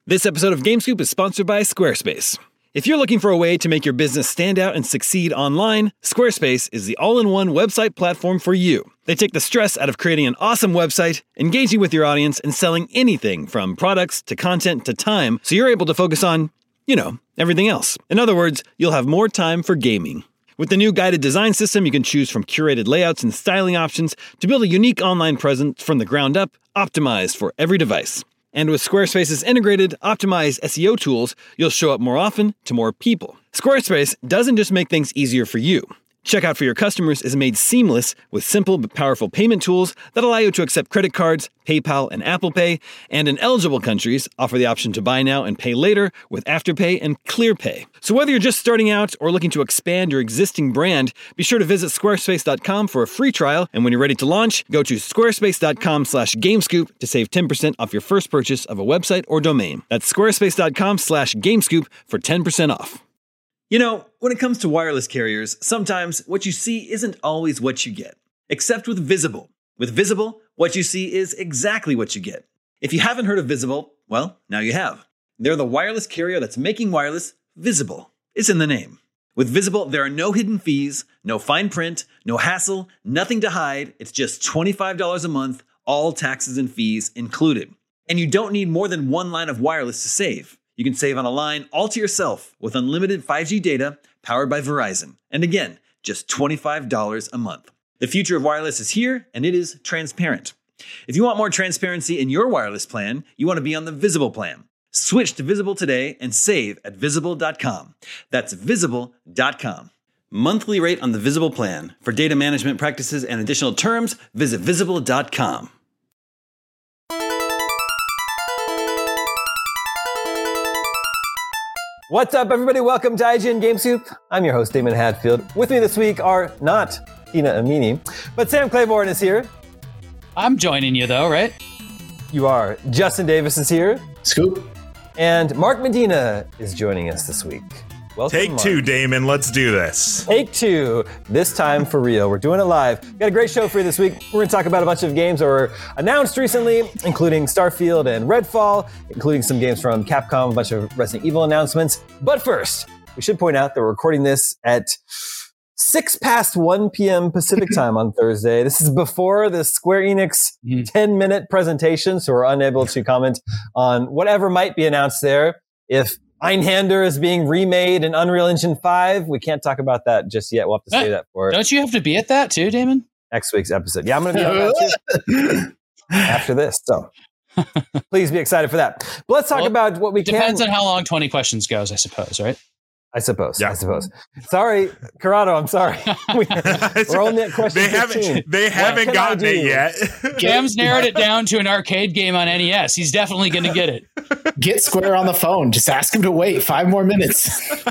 This episode of GameScoop is sponsored by Squarespace. If you're looking for a way to make your business stand out and succeed online, Squarespace is the all-in-one website platform for you. They take the stress out of creating an awesome website, engaging with your audience, and selling anything from products to content to time, so you're able to focus on, everything else. In other words, you'll have more time for gaming. With the new guided design system, you can choose from curated layouts and styling options to build a unique online presence from the ground up, optimized for every device. And with Squarespace's integrated, optimized SEO tools, you'll show up more often to more people. Squarespace doesn't just make things easier for you. Checkout for your customers is made seamless with simple but powerful payment tools that allow you to accept credit cards, PayPal, and Apple Pay, and in eligible countries, offer the option to buy now and pay later with Afterpay and ClearPay. So whether you're just starting out or looking to expand your existing brand, be sure to visit squarespace.com for a free trial, and when you're ready to launch, go to squarespace.com/gamescoop to save 10% off your first purchase of a website or domain. That's squarespace.com/gamescoop for 10% off. When it comes to wireless carriers, sometimes what you see isn't always what you get. Except with Visible. With Visible, what you see is exactly what you get. If you haven't heard of Visible, well, now you have. They're the wireless carrier that's making wireless visible. It's in the name. With Visible, there are no hidden fees, no fine print, no hassle, nothing to hide. It's just $25 a month, all taxes and fees included. And you don't need more than one line of wireless to save. You can save on a line all to yourself with unlimited 5G data powered by Verizon. And again, just $25 a month. The future of wireless is here, and it is transparent. If you want more transparency in your wireless plan, you want to be on the Visible plan. Switch to Visible today and save at Visible.com. That's Visible.com. Monthly rate on the Visible plan. For data management practices and additional terms, visit Visible.com. What's up, everybody? Welcome to IGN GameScoop. I'm your host, Damon Hadfield. With me this week are not Tina Amini, but Sam Claiborne is here. I'm joining you, though, right? You are. Justin Davis is here. Scoop. And Mark Medina is joining us this week. Welcome, Take Mark. two, Damon. Let's do this. Take two. This time for real. We're doing it live. Got a great show for you this week. We're going to talk about a bunch of games that were announced recently, including Starfield and Redfall, including some games from Capcom, a bunch of Resident Evil announcements. But first, we should point out that we're recording this at 1 p.m. Pacific time on Thursday. This is before the Square Enix 10-minute presentation, so we're unable to comment on whatever might be announced there. If Einhander is being remade in Unreal Engine 5. We can't talk about that just yet. We'll have to say that for Don't you have to be at that too, Damon? next week's episode. Yeah, I'm going to be on that too after this. So please be excited for that. But let's talk about what we can. Depends on how long 20 questions goes, I suppose, right? I suppose. Yeah. Sorry, Corrado, I'm sorry. We're only at question 15. They haven't gotten it yet. Cam's narrowed it down to an arcade game on NES. He's definitely going to get it. Get Square on the phone. Just ask him to wait 5 more minutes.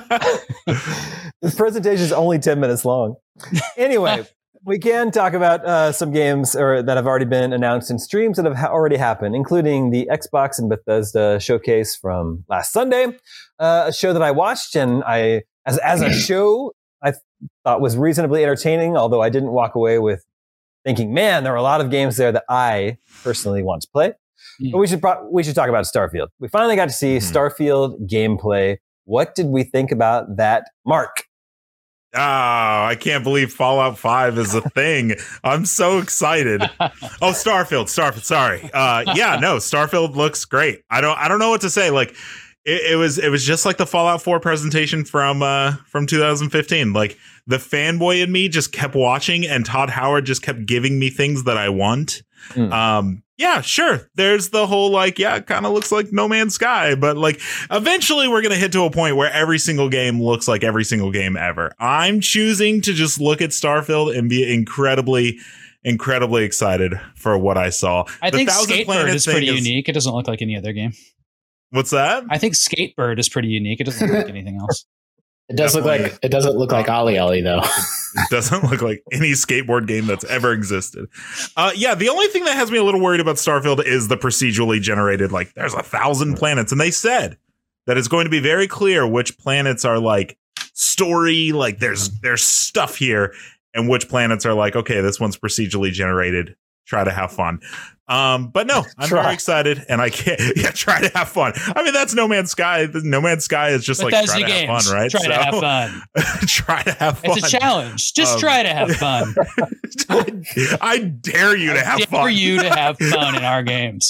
This presentation is only 10 minutes long. Anyway, we can talk about some games that have already been announced in streams that have already happened, including the Xbox and Bethesda showcase from last Sunday, a show that I watched and as a show, I thought was reasonably entertaining, although I didn't walk away with thinking, man, there are a lot of games there that I personally want to play. But we should talk about Starfield. We finally got to see Starfield gameplay. What did we think about that, Mark? Oh, I can't believe Fallout 5 is a thing. I'm so excited. Oh, Starfield. Sorry. Starfield looks great. I don't know what to say. Like it was just like the Fallout 4 presentation from 2015. Like the fanboy in me just kept watching, and Todd Howard just kept giving me things that I want. Yeah, sure. There's the whole it kind of looks like No Man's Sky, but eventually we're going to hit to a point where every single game looks like every single game ever. I'm choosing to just look at Starfield and be incredibly excited for what I saw. I think Skatebird is pretty unique. It doesn't look like any other game. What's that? I think Skatebird is pretty unique. It doesn't look like anything else. It doesn't look like Ollie Ollie though. It doesn't look like any skateboard game that's ever existed. The only thing that has me a little worried about Starfield is the procedurally generated. There's 1,000 planets, and they said that it's going to be very clear which planets are story. There's stuff here, and which planets are okay, this one's procedurally generated. try to have fun. But no, I'm very excited, and I can't. Yeah, try to have fun. I mean, that's No Man's Sky. No Man's Sky is just Bethesda like try to have fun, right? Try to have fun. Try to have fun. It's a challenge. Just try to have fun. I dare you to have fun. I dare you to have fun in our games.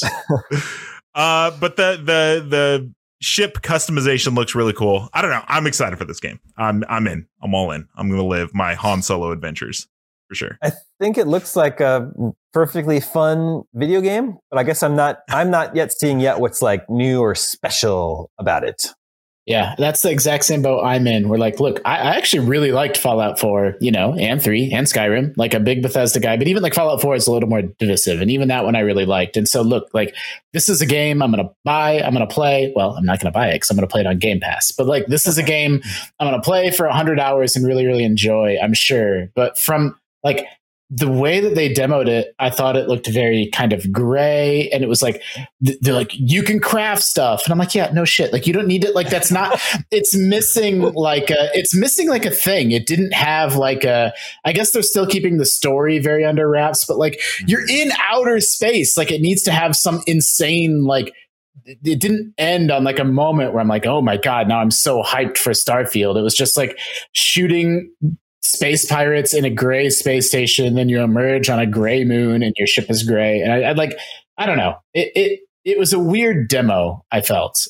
But the ship customization looks really cool. I don't know. I'm excited for this game. I'm in. I'm all in. I'm gonna live my Han Solo adventures for sure. I think it looks like a perfectly fun video game, but I guess I'm not yet seeing what's like new or special about it. Yeah, that's the exact same boat I'm in. We're like, look, I actually really liked Fallout 4, and 3 and Skyrim, like a big Bethesda guy, but even like Fallout 4 is a little more divisive. And even that one I really liked. And so look, like this is a game I'm going to buy, I'm going to play. Well, I'm not going to buy it because I'm going to play it on Game Pass, but like, this is a game I'm going to play for 100 hours and really, really enjoy, I'm sure. But from like the way that they demoed it, I thought it looked very kind of gray, and it was like, they're like, you can craft stuff. And I'm like, yeah, no shit. Like, you don't need it. Like, that's not, it's missing like a thing. It didn't have like I guess they're still keeping the story very under wraps, but like you're in outer space. Like it needs to have some insane, like, it didn't end on like a moment where I'm like, oh my God, now I'm so hyped for Starfield. It was just like shooting space pirates in a gray space station, then you emerge on a gray moon and your ship is gray. And I don't know. It was a weird demo, I felt.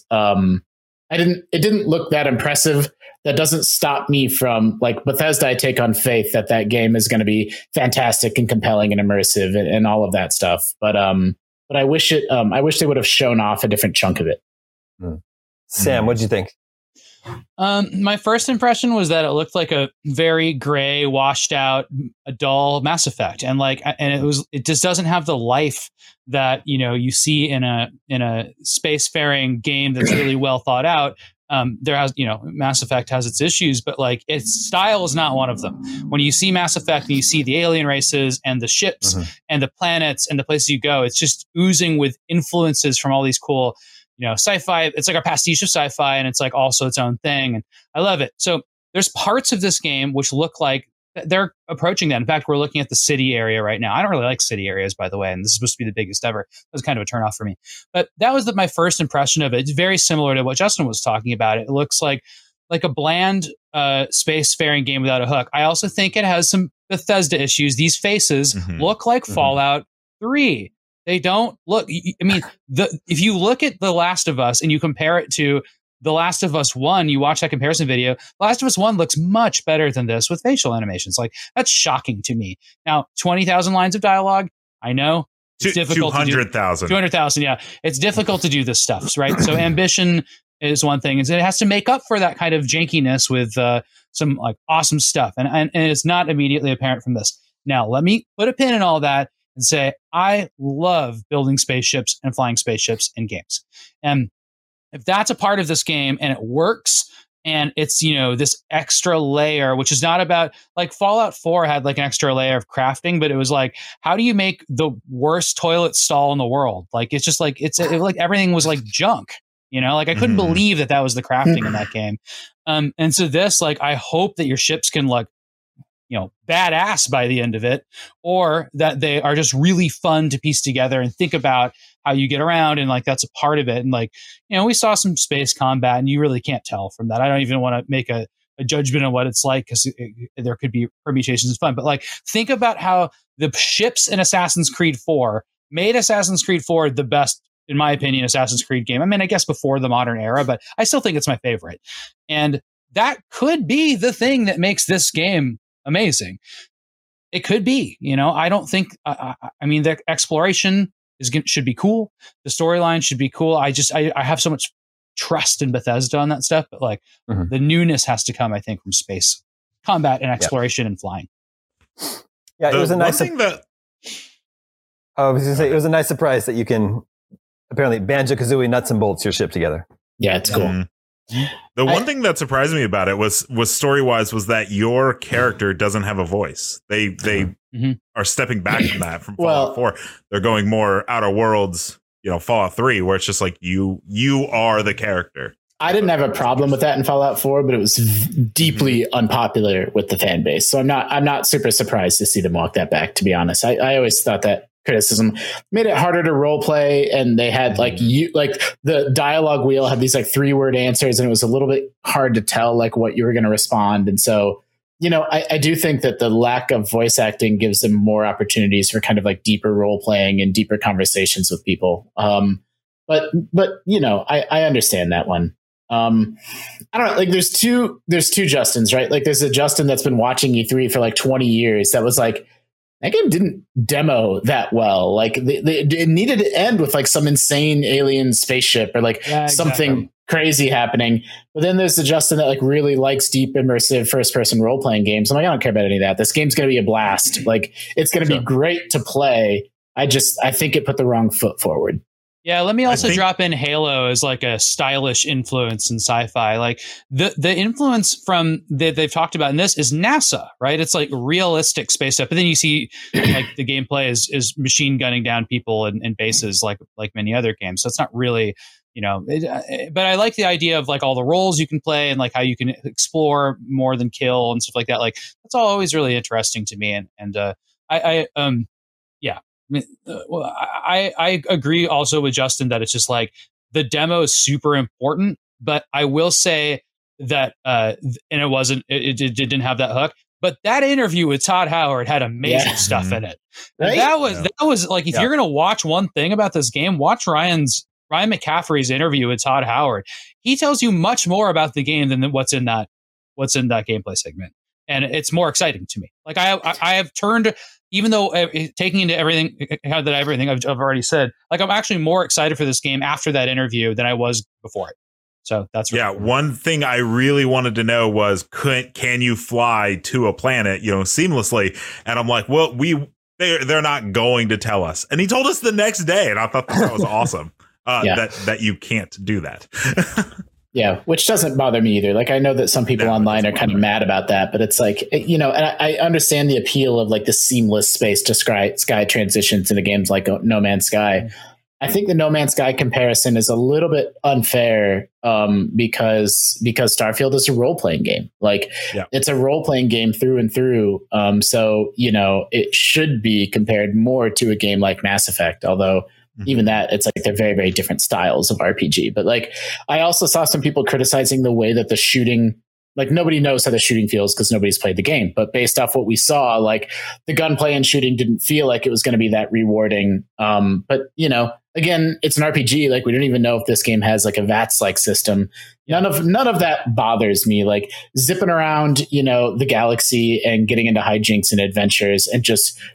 It didn't look that impressive. That doesn't stop me from, like, Bethesda, I take on faith that game is going to be fantastic and compelling and immersive and all of that stuff. But I wish they would have shown off a different chunk of it. Sam, what'd you think? My first impression was that it looked like a very gray, washed out, a dull Mass Effect, and it just doesn't have the life that you see in a spacefaring game that's really well thought out. Mass Effect has its issues, but like its style is not one of them. When you see Mass Effect and you see the alien races and the ships and the planets and the places you go, it's just oozing with influences from all these cool sci-fi. It's like a pastiche of sci-fi, and it's like also its own thing. And I love it. So there's parts of this game which look like they're approaching that. In fact, we're looking at the city area right now. I don't really like city areas, by the way, and this is supposed to be the biggest ever. That was kind of a turnoff for me. But that was my first impression of it. It's very similar to what Justin was talking about. It looks like a bland spacefaring game without a hook. I also think it has some Bethesda issues. These faces look like Fallout 3. They don't look. I mean, if you look at The Last of Us and you compare it to The Last of Us 1, you watch that comparison video. The Last of Us 1 looks much better than this with facial animations. Like, that's shocking to me. Now, 20,000 lines of dialogue. I know it's difficult. 200,000. 200,000. Yeah, it's difficult to do this stuff, right? So ambition is one thing, and it has to make up for that kind of jankiness with some like awesome stuff, and it's not immediately apparent from this. Now, let me put a pin in all that and say, I love building spaceships and flying spaceships in games. And if that's a part of this game and it works, and it's, this extra layer, which is not about, like, Fallout 4 had like an extra layer of crafting, but it was like, how do you make the worst toilet stall in the world? Like, it's just like, like everything was like junk, like I couldn't believe that was the crafting in that game. And so this, like, I hope that your ships can like, badass by the end of it, or that they are just really fun to piece together and think about how you get around. And like, that's a part of it. And like, we saw some space combat and you really can't tell from that. I don't even want to make a judgment on what it's like, because there could be permutations of fun, but like, think about how the ships in Assassin's Creed 4 made Assassin's Creed 4 the best, in my opinion, Assassin's Creed game. I mean, I guess before the modern era, but I still think it's my favorite. And that could be the thing that makes this game amazing. It could be, I don't think, I mean, the exploration should be cool. The storyline should be cool. I have so much trust in Bethesda on that stuff, but like the newness has to come, I think, from space combat and exploration and flying. Yeah, it was a nice thing that I was going to say, it was a nice surprise that you can apparently Banjo-Kazooie nuts and bolts your ship together. Yeah, it's cool. The one thing that surprised me about it was story-wise was that your character doesn't have a voice. They are stepping back from that from Fallout 4. They're going more Outer Worlds, Fallout 3, where it's just like you are the character. I didn't have a problem with that in Fallout 4, but it was deeply unpopular with the fan base. So I'm not super surprised to see them walk that back, to be honest. I always thought that criticism, made it harder to role play, and they had like the dialogue wheel had these like 3-word answers, and it was a little bit hard to tell like what you were going to respond. And so, I do think that the lack of voice acting gives them more opportunities for kind of like deeper role playing and deeper conversations with people. But I understand that one. I don't know, like there's two Justins, right? Like there's a Justin that's been watching E3 for like 20 years that was like, that game didn't demo that well. Like it needed to end with like some insane alien spaceship or like something crazy happening. But then there's the Justin that like really likes deep immersive first person role playing games. I'm like, I don't care about any of that. This game's going to be a blast. Like it's going to be great to play. I think it put the wrong foot forward. Yeah, let me also drop in Halo as like a stylish influence in sci-fi. Like the influence from that they've talked about in this is NASA, right? It's like realistic space stuff. But then you see like the gameplay is machine gunning down people in bases like many other games. So it's not really, but I like the idea of like all the roles you can play and like how you can explore more than kill and stuff like that. Like that's all always really interesting to me. I agree also with Justin that it's just like the demo is super important, but I will say that and it didn't have that hook, but that interview with Todd Howard had amazing stuff in it. Right? That was like, if you're going to watch one thing about this game, watch Ryan McCaffrey's interview with Todd Howard. He tells you much more about the game than what's in that gameplay segment. And it's more exciting to me. Like I have turned, even though taking into everything I've already said, like I'm actually more excited for this game after that interview than I was before it. So that's really cool. One thing I really wanted to know was can you fly to a planet, seamlessly? And I'm like, well, they're not going to tell us. And he told us the next day, and I thought that was awesome. That you can't do that. Yeah, which doesn't bother me either. Like, I know that some people online are kind of mad about that, but it's like, and I understand the appeal of like the seamless space to sky transitions into games like No Man's Sky. I think the No Man's Sky comparison is a little bit unfair because Starfield is a role-playing game. Like, it's a role-playing game through and through. So, it should be compared more to a game like Mass Effect, although even that, it's like they're very, very different styles of RPG. But like, I also saw some people criticizing the way that the shooting, like nobody knows how the shooting feels because nobody's played the game. But based off what we saw, like the gunplay and shooting didn't feel like it was going to be that rewarding. But again, it's an RPG. Like we don't even know if this game has like a VATS-like system. None of that bothers me. Like zipping around, the galaxy and getting into hijinks and adventures and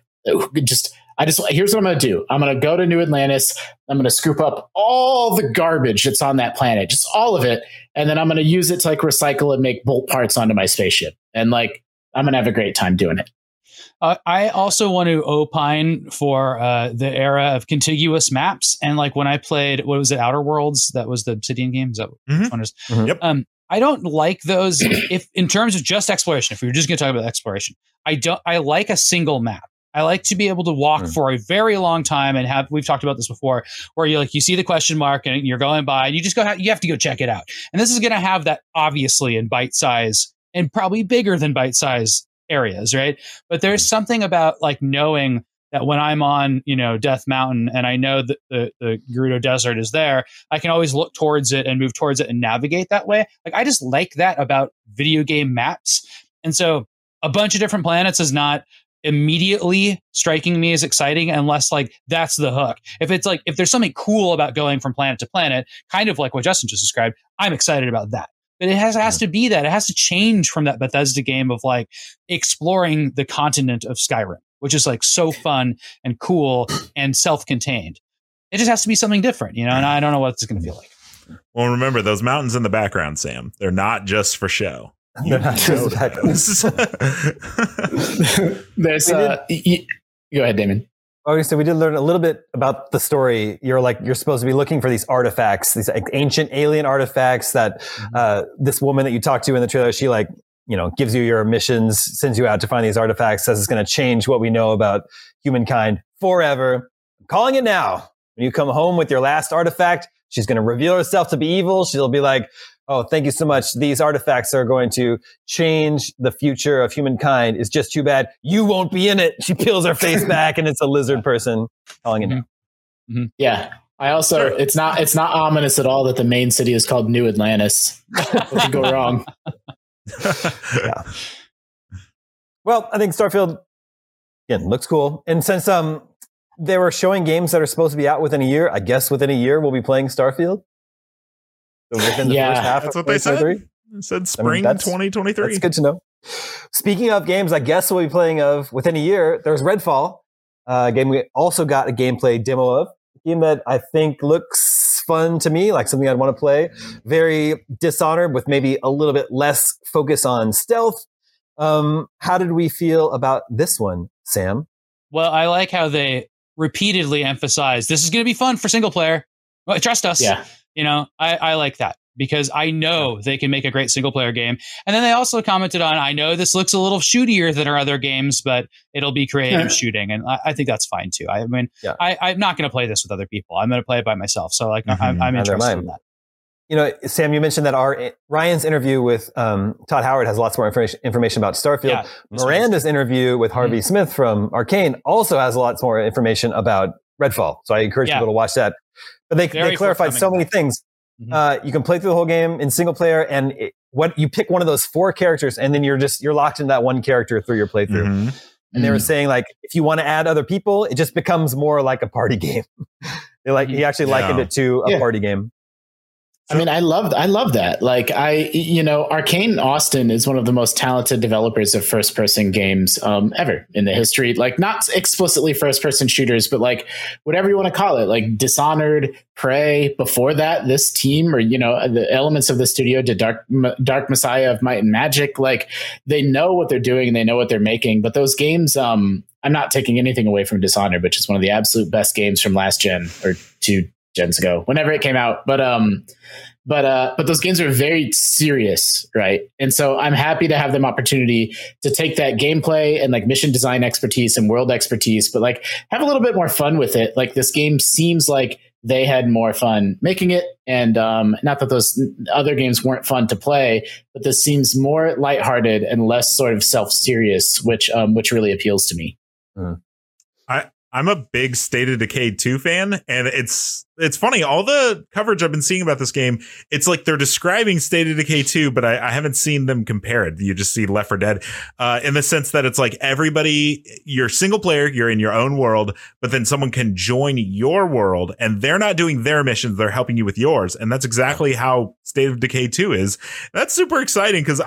here's what I'm going to do. I'm going to go to New Atlantis. I'm going to scoop up all the garbage that's on that planet, just all of it. And then I'm going to use it to like recycle and make bolt parts onto my spaceship. And like, I'm going to have a great time doing it. I also want to opine for the era of contiguous maps. And like when I played, what was it? Outer Worlds. That was the Obsidian game. Is that which one is? Yep. I don't like those if in terms of just exploration, if we were just going to talk about exploration, I like a single map. I like to be able to walk for a very long time and we've talked about this before, where you see the question mark and you're going by and you just you have to go check it out. And this is going to have that obviously in bite size and probably bigger than bite size areas. Right. But there's something about like knowing that when I'm on, Death Mountain and I know that the Gerudo Desert is there, I can always look towards it and move towards it and navigate that way. Like I just like that about video game maps. And so a bunch of different planets is not immediately striking me as exciting unless like that's the hook. If it's like if there's something cool about going from planet to planet, kind of like what Justin just described, I'm excited about that. But it has to be that. It has to change from that Bethesda game of like exploring the continent of Skyrim, which is like so fun and cool and self-contained. It just has to be something different, and I don't know what it's going to feel like. Well, remember those mountains in the background, Sam. They're not just for show. They're not just There's go ahead, Damon. Okay, so we did learn a little bit about the story. You're supposed to be looking for these artifacts, these ancient alien artifacts that this woman that you talked to in the trailer, she gives you your missions, sends you out to find these artifacts, says it's going to change what we know about humankind forever. I'm calling it now. When you come home with your last artifact, she's going to reveal herself to be evil. She'll be like, oh, thank you so much. These artifacts are going to change the future of humankind. It's just too bad you won't be in it. She peels her face back and it's a lizard person calling it down. Mm-hmm. Yeah. I also, it's not ominous at all that the main city is called New Atlantis. What could go wrong? Yeah. Well, I think Starfield, again, looks cool. And since they were showing games that are supposed to be out within a year, I guess within a year we'll be playing Starfield. So within the first half that's of what they said. 2023. It said spring 2023. That's good to know. Speaking of games, I guess we'll be playing within a year. There's Redfall, a game we also got a gameplay demo of. A game that I think looks fun to me, like something I'd want to play. Very Dishonored with maybe a little bit less focus on stealth. How did we feel about this one, Sam? Well, I like how they repeatedly emphasize this is going to be fun for single player. Well, trust us. Yeah. I like that because I know they can make a great single player game. And then they also commented on, I know this looks a little shootier than our other games, but it'll be creative shooting. And I think that's fine too. I mean, I'm not going to play this with other people. I'm going to play it by myself. So like, I'm interested in that. Sam, you mentioned that Ryan's interview with Todd Howard has lots more information about Starfield. Yeah, Miranda's interview with Harvey Smith from Arcane also has lots more information about Redfall. So I encourage people to watch that. But they clarified so many things. Mm-hmm. You can play through the whole game in single player, and you pick one of those 4 characters, and then you're locked into that one character through your playthrough. Mm-hmm. And they were saying, like, if you want to add other people, it just becomes more like a party game. He actually likened it to a party game. I mean, I love that. Like Arcane Austin is one of the most talented developers of first person games ever in the history. Like not explicitly first person shooters, but like whatever you want to call it, like Dishonored, Prey. Before that, this team or the elements of the studio did Dark Messiah of Might and Magic. Like they know what they're doing and they know what they're making. But those games, I'm not taking anything away from Dishonored, which is one of the absolute best games from last gen or 2 gens ago, whenever it came out. But those games are very serious, right? And so I'm happy to have them opportunity to take that gameplay and like mission design expertise and world expertise, but like have a little bit more fun with it. Like this game seems like they had more fun making it, and not that those other games weren't fun to play, but this seems more lighthearted and less sort of self-serious, which really appeals to me. Mm. I'm a big State of Decay 2 fan, and it's funny. All the coverage I've been seeing about this game, it's like they're describing State of Decay 2, but I haven't seen them compare it. You just see Left 4 Dead in the sense that it's like everybody, you're single player, you're in your own world, but then someone can join your world, and they're not doing their missions, they're helping you with yours. And that's exactly how State of Decay 2 is. That's super exciting because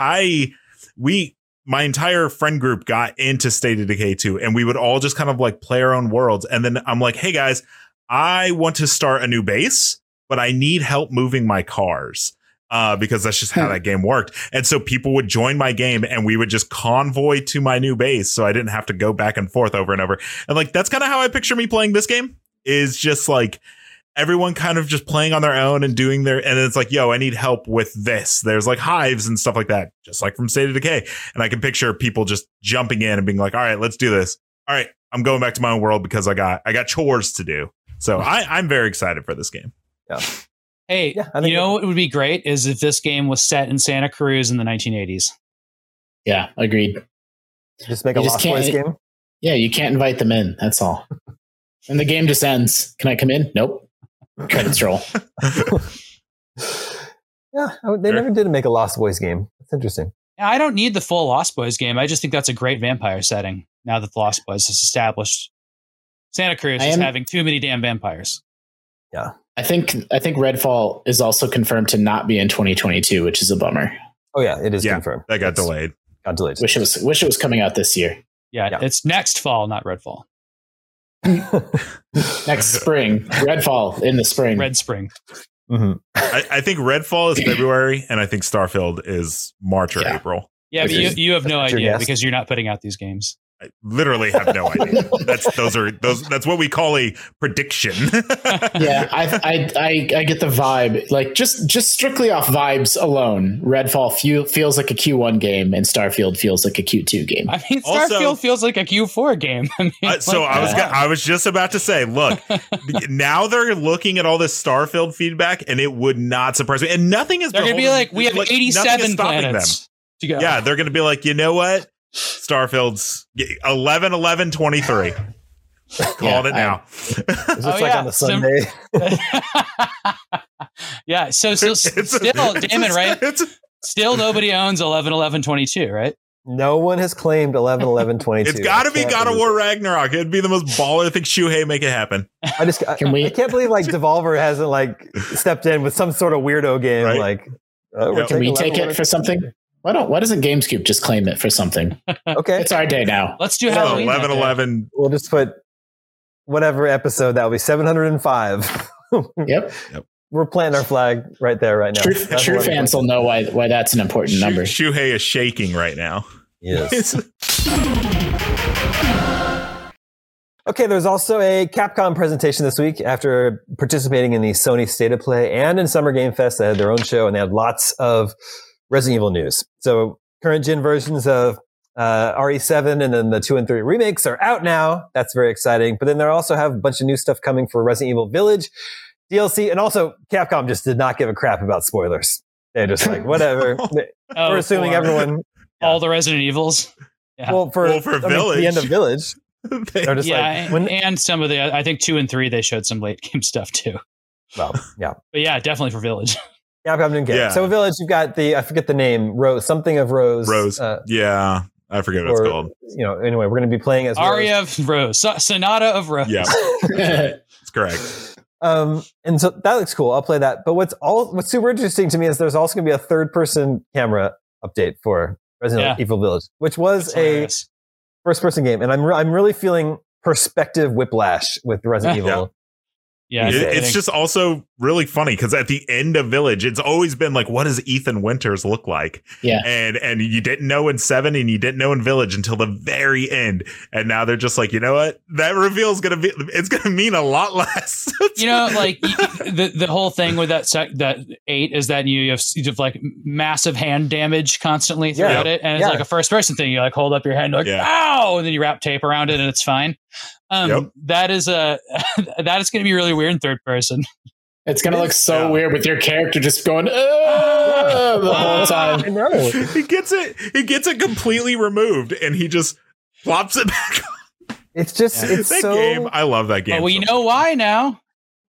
my entire friend group got into State of Decay 2, and we would all just kind of like play our own worlds. And then I'm like, hey guys, I want to start a new base, but I need help moving my cars. Because that's just how that game worked. And so people would join my game and we would just convoy to my new base. So I didn't have to go back and forth over and over. And like, that's kind of how I picture me playing this game, is just like everyone kind of just playing on their own and doing and it's like, yo, I need help with this. There's like hives and stuff like that, just like from State of Decay. And I can picture people just jumping in and being like, all right, let's do this. All right, I'm going back to my own world because I got chores to do. So I'm very excited for this game. Yeah. Hey, what would be great is if this game was set in Santa Cruz in the 1980s. Yeah, agreed. Just make a Lost Boys game? Yeah, you can't invite them in. That's all. And the game just ends. Can I come in? Nope. Credits roll. Yeah, they never did make a Lost Boys game. That's interesting. I don't need the full Lost Boys game. I just think that's a great vampire setting now that the Lost Boys is established. Santa Cruz is having too many damn vampires. Yeah. I think Redfall is also confirmed to not be in 2022, which is a bummer. Oh yeah, it is confirmed. That got delayed. Wish it was coming out this year. Yeah, it's next fall, not Redfall. Next spring. Redfall in the spring. Red Spring. Mm-hmm. I think Redfall is February, and I think Starfield is March or April. Yeah, but you have no idea because you're not putting out these games. I literally have no idea. That's what we call a prediction. Yeah, I get the vibe. Like just strictly off vibes alone, Redfall feels like a Q1 game, and Starfield feels like a Q2 game. I mean, Starfield feels like a Q4 game. I mean, I was just about to say, look, now they're looking at all this Starfield feedback, and it would not surprise me. And nothing is. They're going to be like, we have 87 planets to go. Yeah, they're going to be like, you know what? Starfield's 11/11/23. Called it now. Is this on a Sunday? Yeah. So still, Damon, right? Still, nobody owns 11/11/22, right? No one has claimed 11/11/22. It's got to be God of War Ragnarok. It'd be the most baller. I think Shuhei make it happen. I can't believe Devolver hasn't stepped in with some sort of weirdo game. Right? Can we take it for something? Why doesn't GameScoop just claim it for something? Okay. It's our day now. Let's do Halloween. 11/11. We'll just put whatever episode that will be 705. Yep. We're planting our flag right there, right now. True fans will know why that's an important number. Shuhei is shaking right now. Yes. Okay, there's also a Capcom presentation this week after participating in the Sony State of Play and in Summer Game Fest. They had their own show and they had lots of Resident Evil news. So current gen versions of RE7 and then the 2 and 3 remakes are out now. That's very exciting. But then they also have a bunch of new stuff coming for Resident Evil Village, DLC, and also Capcom just did not give a crap about spoilers. They're just like, whatever. We're assuming everyone... All the Resident Evils. Yeah. Well, for Village. The end of Village. They're just and some of the, I think 2 and 3, they showed some late game stuff too. Well, yeah. But yeah, definitely for Village. Capcom didn't care. So Village, you've got I forget the name, Rose, something of Rose. Rose. Yeah. I forget what it's called. Anyway, we're going to be playing as Aria of Rose. Sonata of Rose. Yeah. It's correct. And so that looks cool. I'll play that. But what's super interesting to me is there's also going to be a third-person camera update for Resident Evil Village, which was a first-person game. And I'm really feeling perspective whiplash with Resident Evil. Yeah, it's just also really funny because at the end of Village, it's always been like, what does Ethan Winters look like? Yeah, and you didn't know in 7 and you didn't know in Village until the very end, and now they're just like, you know what? That reveal is gonna mean a lot less. The whole thing with that 8 is that you have like massive hand damage constantly throughout it, and it's like a first person thing. You like hold up your hand like ow, and then you wrap tape around it, and it's fine. That is going to be really weird in third person. It's going to look so weird with your character just going the whole time. I know. He gets it completely removed, and he just plops it back on. It's just it's that so game. I love that game. Well, you know why now?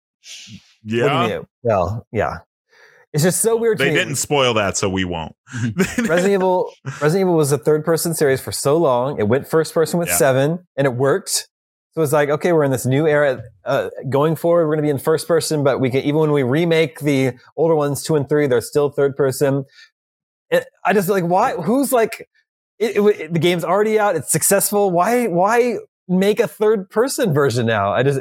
Yeah. Well, yeah. It's just so weird. They didn't spoil that, so we won't. Resident Evil was a third person series for so long. It went first person with 7, and it worked. So it's like, okay, we're in this new era. Going forward, we're going to be in first person, but we can, even when we remake the older ones, 2 and 3, they're still third person. I just like, why? Who's like, the game's already out. It's successful. Why make a third person version now? I'm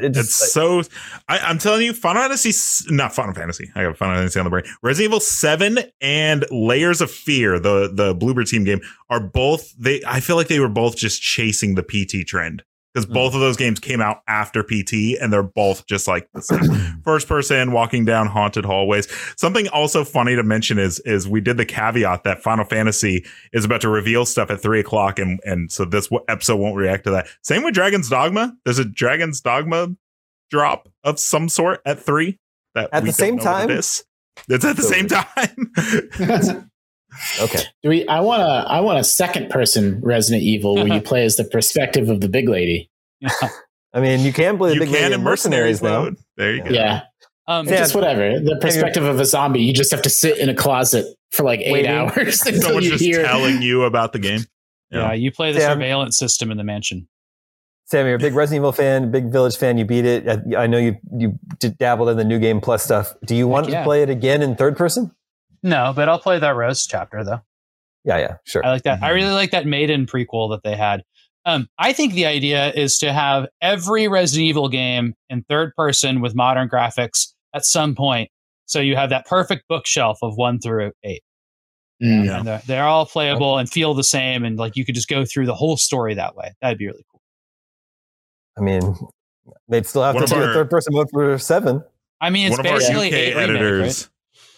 telling you, not Final Fantasy. I got Final Fantasy on the brain. Resident Evil 7 and Layers of Fear, the Bloober Team game, are both. I feel like they were both just chasing the PT trend. Because both of those games came out after PT, and they're both just like first person walking down haunted hallways. Something also funny to mention is we did the caveat that Final Fantasy is about to reveal stuff at 3:00, and so this episode won't react to that. Same with Dragon's Dogma. There's a Dragon's Dogma drop of some sort at 3. That at the same time. It's at the same time. Okay. I want a second person Resident Evil where you play as the perspective of the big lady. Yeah. I mean, you can play the big lady in Mercenaries now. There you go. Yeah. Just whatever. The perspective of a zombie. You just have to sit in a closet for like 8 hours until someone's you just hear telling you about the game. Yeah, you play the surveillance system in the mansion. Sam, you're a big Resident Evil fan, big Village fan. You beat it. I know you dabbled in the New Game Plus stuff. Do you want to play it again in third person? No, but I'll play that Rose chapter though. Yeah, sure. I like that. I really like that Maiden prequel that they had. I think the idea is to have every Resident Evil game in third person with modern graphics at some point. So you have that perfect bookshelf of 1 through 8. And they're all playable and feel the same, and like you could just go through the whole story that way. That'd be really cool. I mean, they'd still have to do a third-person mode for 7. I mean, it's basically 8 editors.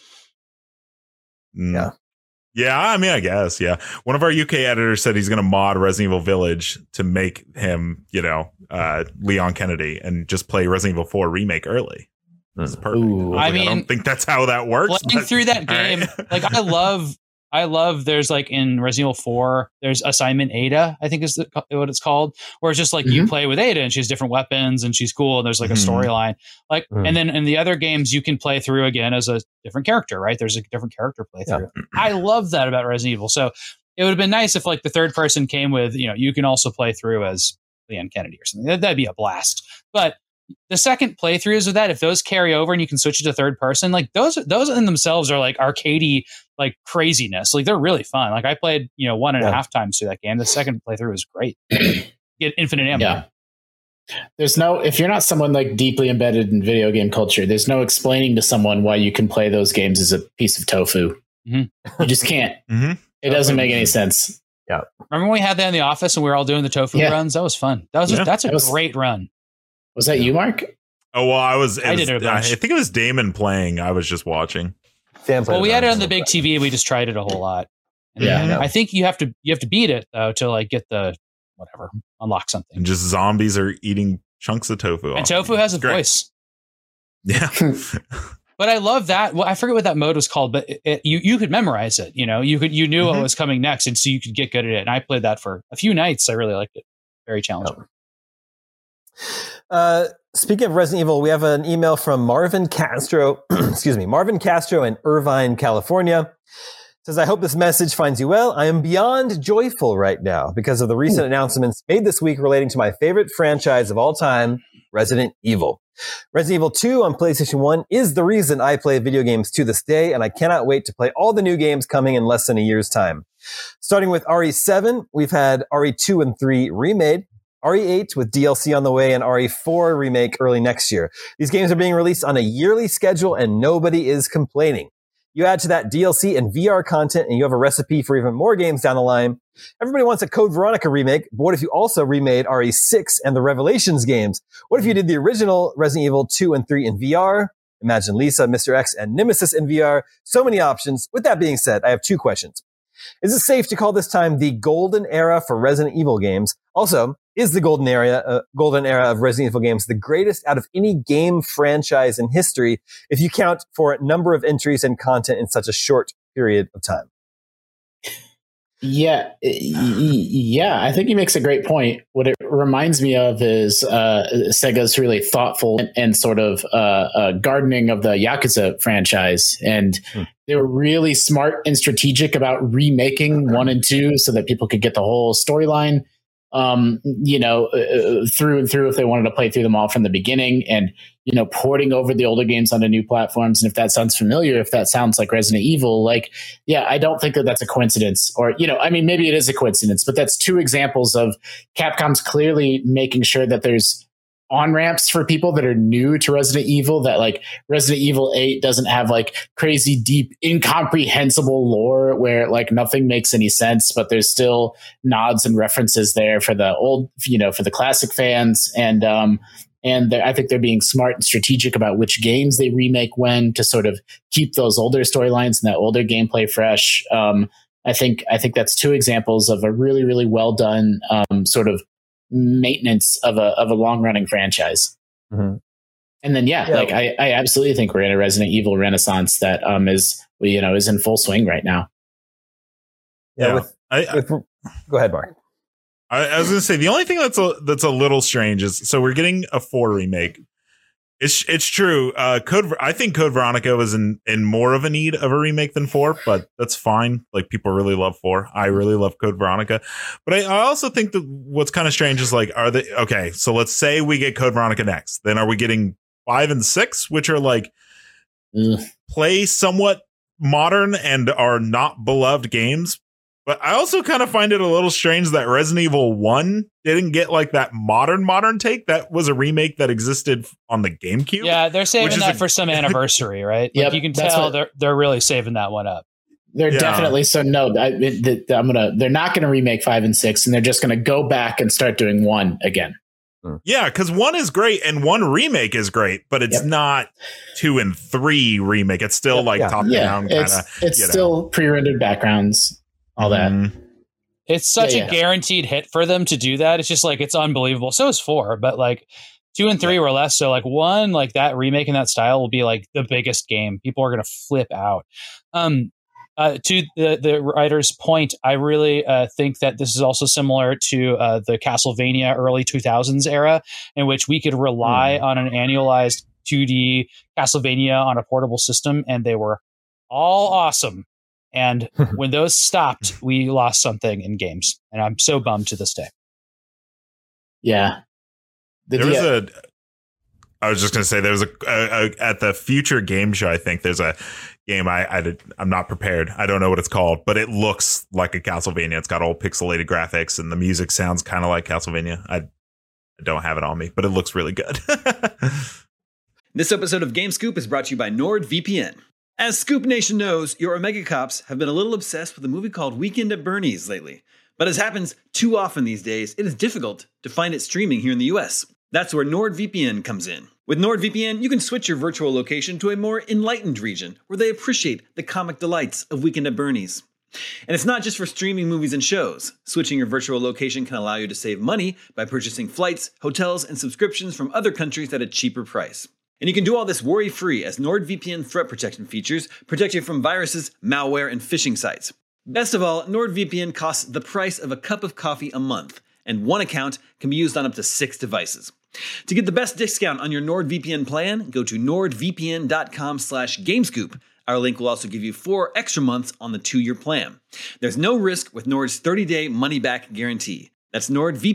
Yeah. Yeah, I mean, I guess, yeah. One of our UK editors said he's going to mod Resident Evil Village to make him, Leon Kennedy and just play Resident Evil 4 Remake early. That's perfect. I don't think that's how that works. Playing through that game, like I love there's like in Resident Evil 4, there's Assignment Ada, I think is what it's called, where it's just like you play with Ada and she has different weapons and she's cool and there's like a storyline. Like, and then in the other games you can play through again as a different character, right? There's a different character playthrough. Yeah. I love that about Resident Evil. So it would have been nice if like the third person came with, you can also play through as Leon Kennedy or something. That'd be a blast. But the second playthroughs of that, if those carry over and you can switch it to third person, like those in themselves are like arcadey, like craziness. Like they're really fun. Like I played, 1.5 times through that game. The second playthrough was great. Get infinite ammo. Yeah. If you're not someone like deeply embedded in video game culture, there's no explaining to someone why you can play those games as a piece of tofu. You just can't. It doesn't make any sense. Yeah. Remember when we had that in the office and we were all doing the tofu runs? That was fun. That's a great run. Was that you, Mark? Oh, well, I think it was Damon playing. I was just watching. Well, we had it on the big TV. We just tried it a whole lot. And I think you have to beat it though to like get the unlock something. And just zombies are eating chunks of tofu. And tofu has a voice. Yeah. But I love that. Well, I forget what that mode was called, but you could memorize it. You knew what was coming next, and so you could get good at it. And I played that for a few nights. I really liked it. Very challenging. Speaking of Resident Evil, we have an email from Marvin Castro. Marvin Castro in Irvine, California. Says, I hope this message finds you well. I am beyond joyful right now because of the recent announcements made this week relating to my favorite franchise of all time, Resident Evil. Resident Evil 2 on PlayStation 1 is the reason I play video games to this day, and I cannot wait to play all the new games coming in less than a year's time. Starting with RE7, we've had RE2 and 3 remade, RE8 with DLC on the way, and RE4 remake early next year. These games are being released on a yearly schedule, and nobody is complaining. You add to that DLC and VR content, and you have a recipe for even more games down the line. Everybody wants a Code Veronica remake, but what if you also remade RE6 and the Revelations games? What if you did the original Resident Evil 2 and 3 in VR? Imagine Lisa, Mr. X, and Nemesis in VR. So many options. With that being said, I have 2 questions. Is it safe to call this time the golden era for Resident Evil games? Also, is the golden era of Resident Evil games the greatest out of any game franchise in history if you count for a number of entries and content in such a short period of time? Yeah, I think he makes a great point. What it reminds me of is Sega's really thoughtful and sort of gardening of the Yakuza franchise. And they were really smart and strategic about remaking 1 and 2 so that people could get the whole storyline through and through if they wanted to play through them all from the beginning, and, porting over the older games onto new platforms. And if that sounds familiar, if that sounds like Resident Evil, I don't think that that's a coincidence, or, maybe it is a coincidence, but that's 2 examples of Capcom's clearly making sure that there's on-ramps for people that are new to Resident Evil, that like Resident Evil 8 doesn't have like crazy deep incomprehensible lore where like nothing makes any sense, but there's still nods and references there for the old, for the classic fans. And I think they're being smart and strategic about which games they remake when, to sort of keep those older storylines and that older gameplay fresh. I think that's 2 examples of a really, really well done sort of maintenance of a long running franchise. And then I absolutely think we're in a Resident Evil renaissance that is in full swing right now. Go ahead, Mark. I was going to say, the only thing that's a little strange is, so we're getting a 4 remake. It's true. I think Code Veronica was in more of a need of a remake than 4, but that's fine. Like, people really love 4. I really love Code Veronica, but I also think that what's kind of strange is like, okay, so let's say we get Code Veronica next, then are we getting 5 and 6, which are like play somewhat modern and are not beloved games? But I also kind of find it a little strange that Resident Evil 1 didn't get like that modern take. That was a remake that existed on the GameCube. Yeah, they're saving that for some anniversary, right? Yeah, you can tell they're really saving that one up. They're definitely so. No, they're not going to remake 5 and 6, and they're just going to go back and start doing 1 again. Yeah, because 1 is great and 1 remake is great, but it's not 2 and 3 remake. It's still top down kind of. It's still pre-rendered backgrounds, all that. It's such a guaranteed hit for them to do that. It's just like, it's unbelievable. So is 4, but like 2 and 3 were less. So like 1, like that remake in that style will be like the biggest game. People are going to flip out. To the writer's point, I really think that this is also similar to the Castlevania early 2000s era, in which we could rely on an annualized 2D Castlevania on a portable system, and they were all awesome. And when those stopped, we lost something in games, and I'm so bummed to this day. Yeah, I was just going to say there was a at the Future Game Show. I think there's a game I'm not prepared. I don't know what it's called, but it looks like a Castlevania. It's got all pixelated graphics, and the music sounds kind of like Castlevania. I don't have it on me, but it looks really good. This episode of Game Scoop is brought to you by NordVPN. As Scoop Nation knows, your Omega Cops have been a little obsessed with a movie called Weekend at Bernie's lately. But as happens too often these days, it is difficult to find it streaming here in the US. That's where NordVPN comes in. With NordVPN, you can switch your virtual location to a more enlightened region where they appreciate the comic delights of Weekend at Bernie's. And it's not just for streaming movies and shows. Switching your virtual location can allow you to save money by purchasing flights, hotels, and subscriptions from other countries at a cheaper price. And you can do all this worry-free as NordVPN threat protection features protect you from viruses, malware, and phishing sites. Best of all, NordVPN costs the price of a cup of coffee a month, and one account can be used on up to 6 devices. To get the best discount on your NordVPN plan, go to nordvpn.com/gamescoop. Our link will also give you 4 extra months on the 2-year plan. There's no risk with Nord's 30-day money-back guarantee. That's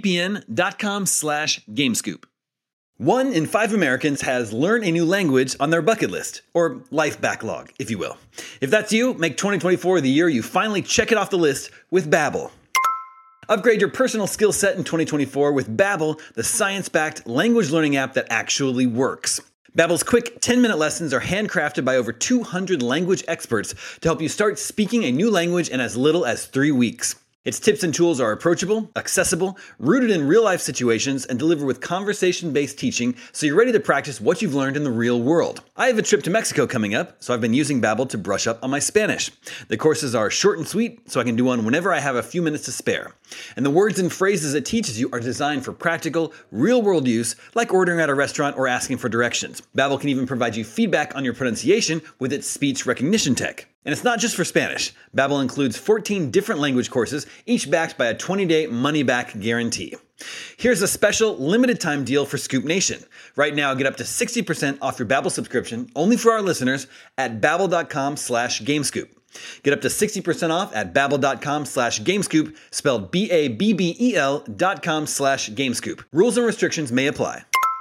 nordvpn.com/gamescoop. 1 in 5 Americans has learn a new language on their bucket list, or life backlog, if you will. If that's you, make 2024 the year you finally check it off the list with Babbel. Upgrade your personal skill set in 2024 with Babbel, the science-backed language learning app that actually works. Babbel's quick 10-minute lessons are handcrafted by over 200 language experts to help you start speaking a new language in as little as 3 weeks. Its tips and tools are approachable, accessible, rooted in real-life situations, and delivered with conversation-based teaching so you're ready to practice what you've learned in the real world. I have a trip to Mexico coming up, so I've been using Babbel to brush up on my Spanish. The courses are short and sweet, so I can do one whenever I have a few minutes to spare. And the words and phrases it teaches you are designed for practical, real-world use, like ordering at a restaurant or asking for directions. Babbel can even provide you feedback on your pronunciation with its speech recognition tech. And it's not just for Spanish. Babbel includes 14 different language courses, each backed by a 20-day money-back guarantee. Here's a special limited-time deal for Scoop Nation. Right now, get up to 60% off your Babbel subscription, only for our listeners, at babbel.com/gamescoop. Get up to 60% off at babbel.com/gamescoop, spelled BABBEL.com/gamescoop. Rules and restrictions may apply.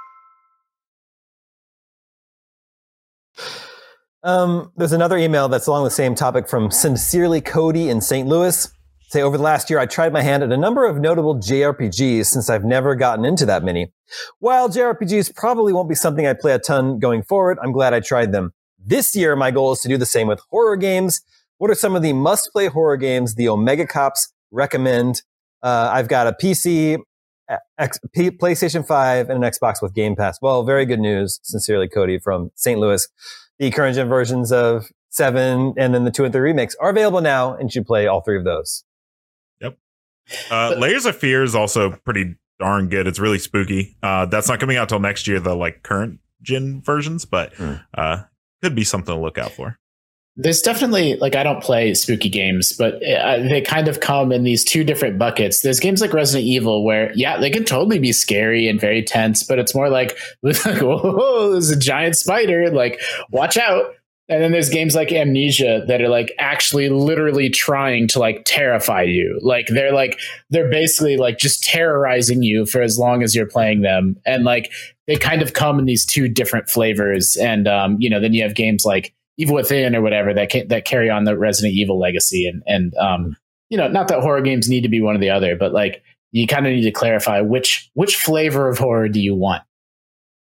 There's another email that's along the same topic from Sincerely Cody in St. Louis. Say, over the last year, I tried my hand at a number of notable JRPGs since I've never gotten into that many. While JRPGs probably won't be something I play a ton going forward, I'm glad I tried them. This year, my goal is to do the same with horror games. What are some of the must-play horror games the Omega Cops recommend? I've got a PC, PlayStation 5, and an Xbox with Game Pass. Well, very good news. Sincerely Cody from St. Louis. The current gen versions of 7 and then the 2 and 3 remakes are available now, and you should play all 3 of those. Yep. Layers of Fear is also pretty darn good. It's really spooky. That's not coming out till next year, the current gen versions, but could be something to look out for. There's definitely, I don't play spooky games, but they kind of come in these 2 different buckets. There's games like Resident Evil where, they can totally be scary and very tense, but it's more like, whoa, there's a giant spider, watch out. And then there's games like Amnesia that are actually literally trying to terrify you. They're basically just terrorizing you for as long as you're playing them. And they kind of come in these 2 different flavors. And, then you have games like Evil Within or whatever that carry on the Resident Evil legacy. And not that horror games need to be one or the other, but you kind of need to clarify which flavor of horror do you want?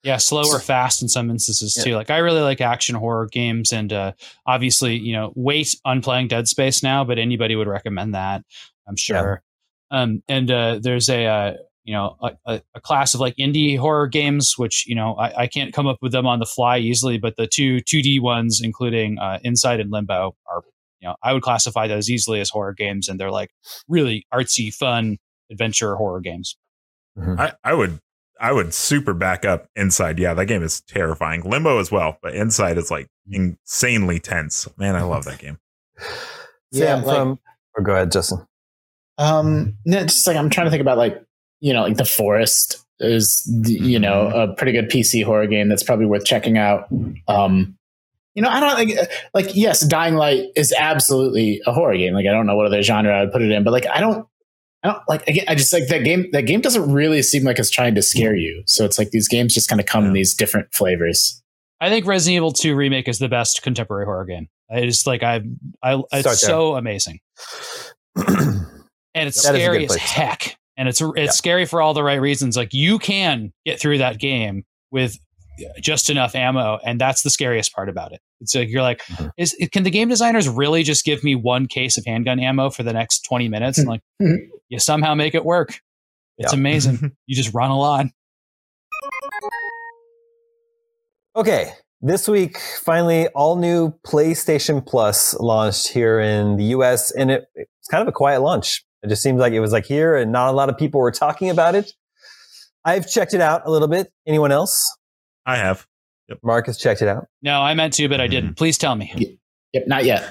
Yeah, slow or fast in some instances too. Like I really like action horror games, and obviously, wait on playing Dead Space now, but anybody would recommend that, I'm sure. And there's a class of like indie horror games, which I can't come up with them on the fly easily, but the 2D ones, including Inside and Limbo, are I would classify those easily as horror games, and they're like really artsy, fun adventure horror games. Mm-hmm. I would super back up Inside. Yeah, that game is terrifying. Limbo as well, but Inside is like insanely tense. Man, I love that game. Sam, go ahead, Justin. Just like I'm trying to think about like The Forest is a pretty good PC horror game that's probably worth checking out. I don't like yes, Dying Light is absolutely a horror game. Like I don't know what other genre I would put it in, but like I don't like, again, I just like that game. That game doesn't really seem like it's trying to scare you. So it's like these games just kind of come in these different flavors. I think Resident Evil 2 Remake is the best contemporary horror game. It's like it's so amazing, and it's scary as heck. And it's scary for all the right reasons. Like you can get through that game with just enough ammo, and that's the scariest part about it. It's like you're like, can the game designers really just give me one case of handgun ammo for the next 20 minutes? And like, you somehow make it work. It's amazing. You just run a lot. Okay, this week, finally, all new PlayStation Plus launched here in the US, and it's kind of a quiet launch. It just seems like it was like here, and not a lot of people were talking about it. I've checked it out a little bit. Anyone else? I have. Yep. Mark has checked it out. No, I meant to, but I didn't. Please tell me. Yep, not yet.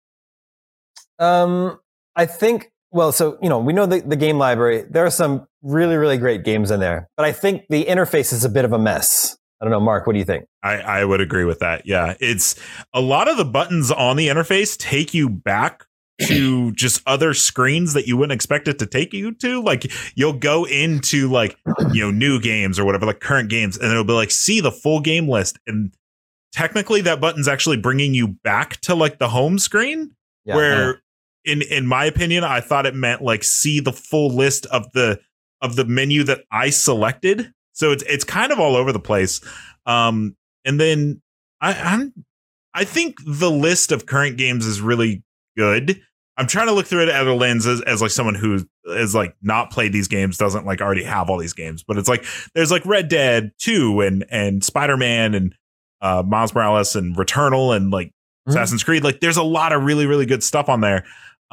I think, well, so, we know the game library. There are some really, really great games in there, but I think the interface is a bit of a mess. I don't know, Mark, what do you think? I would agree with that. Yeah, it's a lot of the buttons on the interface take you back to just other screens that you wouldn't expect it to take you to. Like you'll go into like, new games or whatever, like current games, and it'll be like, see the full game list. And technically that button's actually bringing you back to like the home screen where in my opinion, I thought it meant like, see the full list of the menu that I selected. So it's kind of all over the place. And then I think the list of current games is really good. I'm trying to look through it at a lens as like someone who is like not played these games, doesn't like already have all these games, but it's like there's like Red Dead 2 and Spider-Man and Miles Morales and Returnal and like Assassin's Creed. Like there's a lot of really, really good stuff on there.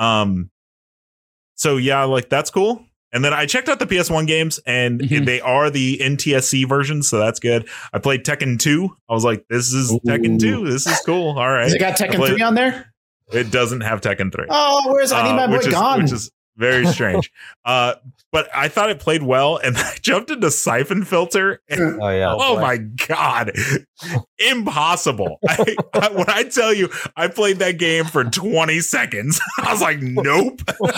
So yeah, like that's cool. And then I checked out the PS1 games, and they are the NTSC versions, so that's good. I played Tekken 2. I was like, this is Tekken 2. This is cool. All right. Has it got Tekken 3 on there? It doesn't have Tekken 3. Oh, where's I need my boy gone? Which is very strange. But I thought it played well, and I jumped into Siphon Filter. And, oh my God. Impossible. When I tell you, I played that game for 20 seconds. I was like, nope.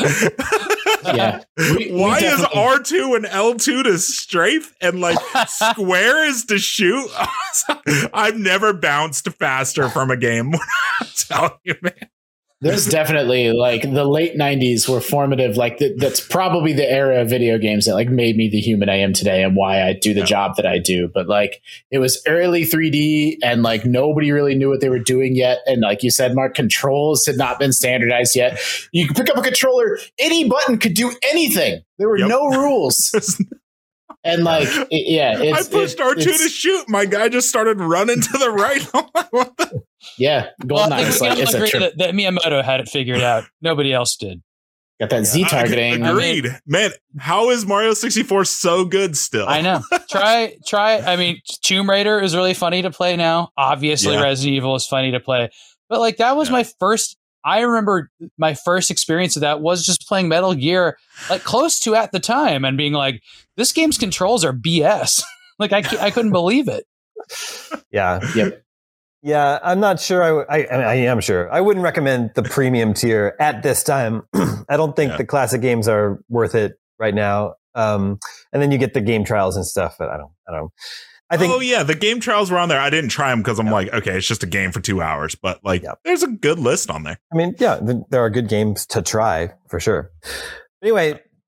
Yeah. Why is R2 and L2 to strafe and like square is to shoot? I've never bounced faster from a game. I'm telling you, man. There's definitely like the late 90s were formative. Like that's probably the era of video games that like made me the human I am today and why I do the job that I do. But like it was early 3D and like nobody really knew what they were doing yet. And like you said, Mark, controls had not been standardized yet. You could pick up a controller, any button could do anything. There were no rules. And like, I pushed R2 to shoot. My guy just started running to the right. I'm like, what the? Yeah, GoldenEye is like, it's a trip. That Miyamoto had it figured out. Nobody else did. Got that Z targeting. Agreed. Man, how is Mario 64 so good still? I know. Try. I mean, Tomb Raider is really funny to play now. Obviously, Resident Evil is funny to play. But like that was my first. I remember my first experience of that was just playing Metal Gear, like close to at the time, and being like, "This game's controls are BS." Like I couldn't believe it. Yeah. Yep. Yeah, I'm not sure. I am sure. I wouldn't recommend the premium tier at this time. I don't think the classic games are worth it right now. And then you get the game trials and stuff. But I don't. I think. Oh yeah, the game trials were on there. I didn't try them because I'm like, okay, it's just a game for 2 hours. But like, there's a good list on there. I mean, there are good games to try for sure. Anyway,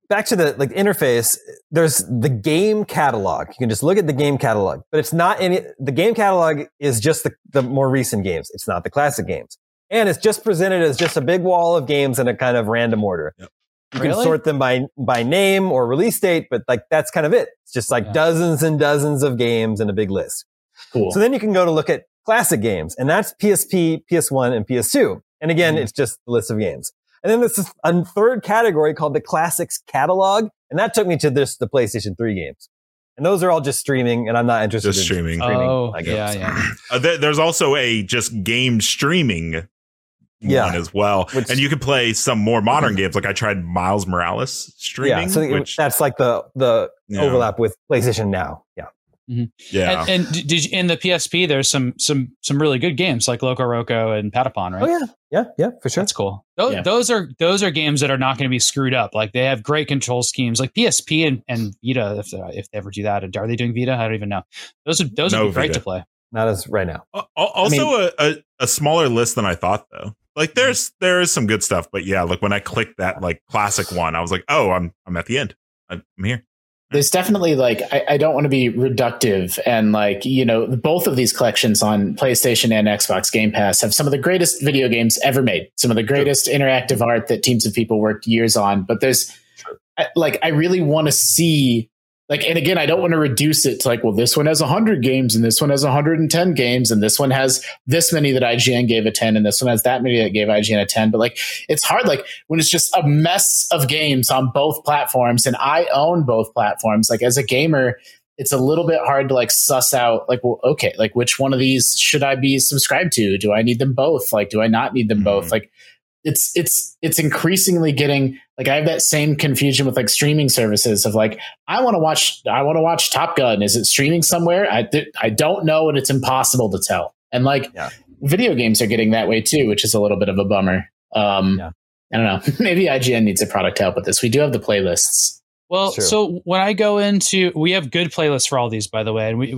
back to the interface, there's the game catalog. You can just look at the game catalog, but it's not the game catalog is just the more recent games. It's not the classic games. And it's just presented as just a big wall of games in a kind of random order. Yep. You can sort them by name or release date, but that's kind of it. It's just dozens and dozens of games in a big list. Cool. So then you can go to look at classic games, and that's PSP, PS1, and PS2. And again, it's just the list of games. And then there's a third category called the Classics Catalog. And that took me to the PlayStation 3 games. And those are all just streaming, and I'm not interested just in streaming. Oh, games. yeah. There's also a just game streaming one as well. And you can play some more modern games. Like I tried Miles Morales streaming. Yeah, so that's like the overlap with PlayStation Now. Yeah. Mm-hmm. Yeah. And did you, in the PSP, there's some really good games like Loco Roco and Patapon, right? Oh yeah, for sure. That's cool. Those are games that are not going to be screwed up. Like they have great control schemes, like PSP and Vita. If they ever do that, are they doing Vita? I don't even know. Those would be great to play. Not as right now. Also, a smaller list than I thought though. Like there is some good stuff, but yeah, like when I clicked that like classic one, I was like, oh, I'm at the end. I'm here. There's definitely I don't want to be reductive, and both of these collections on PlayStation and Xbox Game Pass have some of the greatest video games ever made, some of the greatest interactive art that teams of people worked years on. But there's I really want to see and again, I don't want to reduce it to this one has 100 games and this one has 110 games and this one has this many that IGN gave a 10 and this one has that many that gave IGN a 10. But it's hard when it's just a mess of games on both platforms, and I own both platforms. As a gamer, it's a little bit hard to suss out which one of these should I be subscribed to? Do I need them both? Do I not need them both? It's increasingly getting I have that same confusion with streaming services of I want to watch Top Gun. Is it streaming somewhere? I don't know, and it's impossible to tell. And video games are getting that way too, which is a little bit of a bummer. I don't know. Maybe IGN needs a product to help with this. We do have the playlists. Well, so when I go into, we have good playlists for all these, by the way, and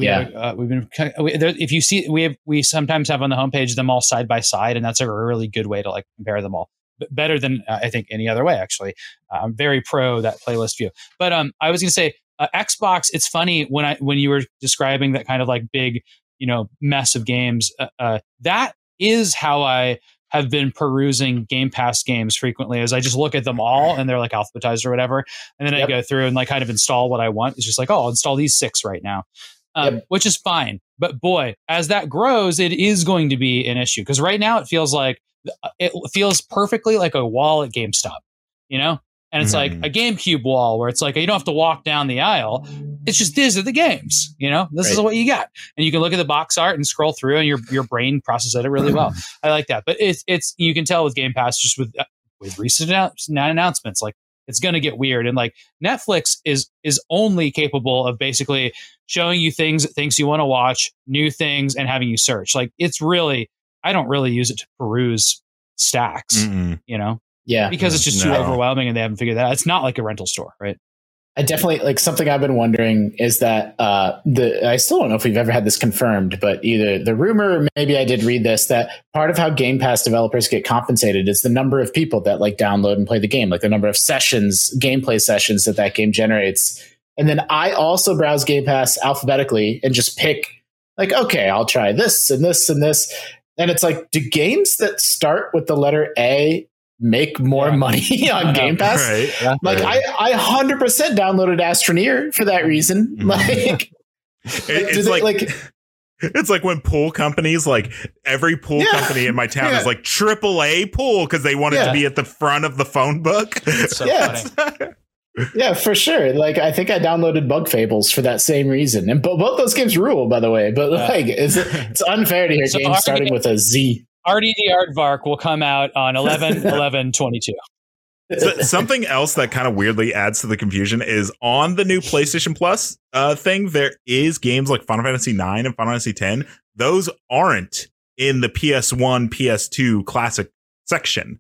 if you see, we sometimes have on the homepage them all side by side, and that's a really good way to compare them all. Better than I think any other way. Actually, I'm very pro that playlist view. But I was going to say Xbox. It's funny when you were describing that kind of big mess of games. That is how I have been perusing Game Pass games frequently, as I just look at them all and they're alphabetized or whatever. And then I go through and kind of install what I want. It's just I'll install these 6 right now, which is fine. But boy, as that grows, it is going to be an issue. Because right now it feels perfectly like a wall at GameStop, And it's like a GameCube wall where it's you don't have to walk down the aisle. It's just, these are the games, this is what you got. And you can look at the box art and scroll through and your brain processes it really well. I like that. But it's you can tell with Game Pass, just with recent announcements, it's going to get weird. And Netflix is only capable of basically showing you things you want to watch, new things, and having you search. It's really, I don't really use it to peruse stacks, Yeah. Because it's just too overwhelming and they haven't figured that out. It's not like a rental store, right? I definitely something I've been wondering is that I still don't know if we've ever had this confirmed, but either the rumor or maybe I did read this, that part of how Game Pass developers get compensated is the number of people that download and play the game, the number of gameplay sessions that game generates. And then I also browse Game Pass alphabetically and just pick okay, I'll try this and this and this. And it's do games that start with the letter A make more money on Game Pass? Right. Yeah. I 100% downloaded Astroneer for that reason. It's like when pool companies, every pool company in my town is AAA pool because they wanted to be at the front of the phone book. It's so funny. Yeah, for sure. I think I downloaded Bug Fables for that same reason. And both those games rule, by the way. But it's unfair to hear games starting with a Z. RD the Aardvark will come out on 11/11/22. Something else that kind of weirdly adds to the confusion is on the new PlayStation Plus thing, there is games like Final Fantasy 9 and Final Fantasy 10. Those aren't in the PS1, PS2 classic section.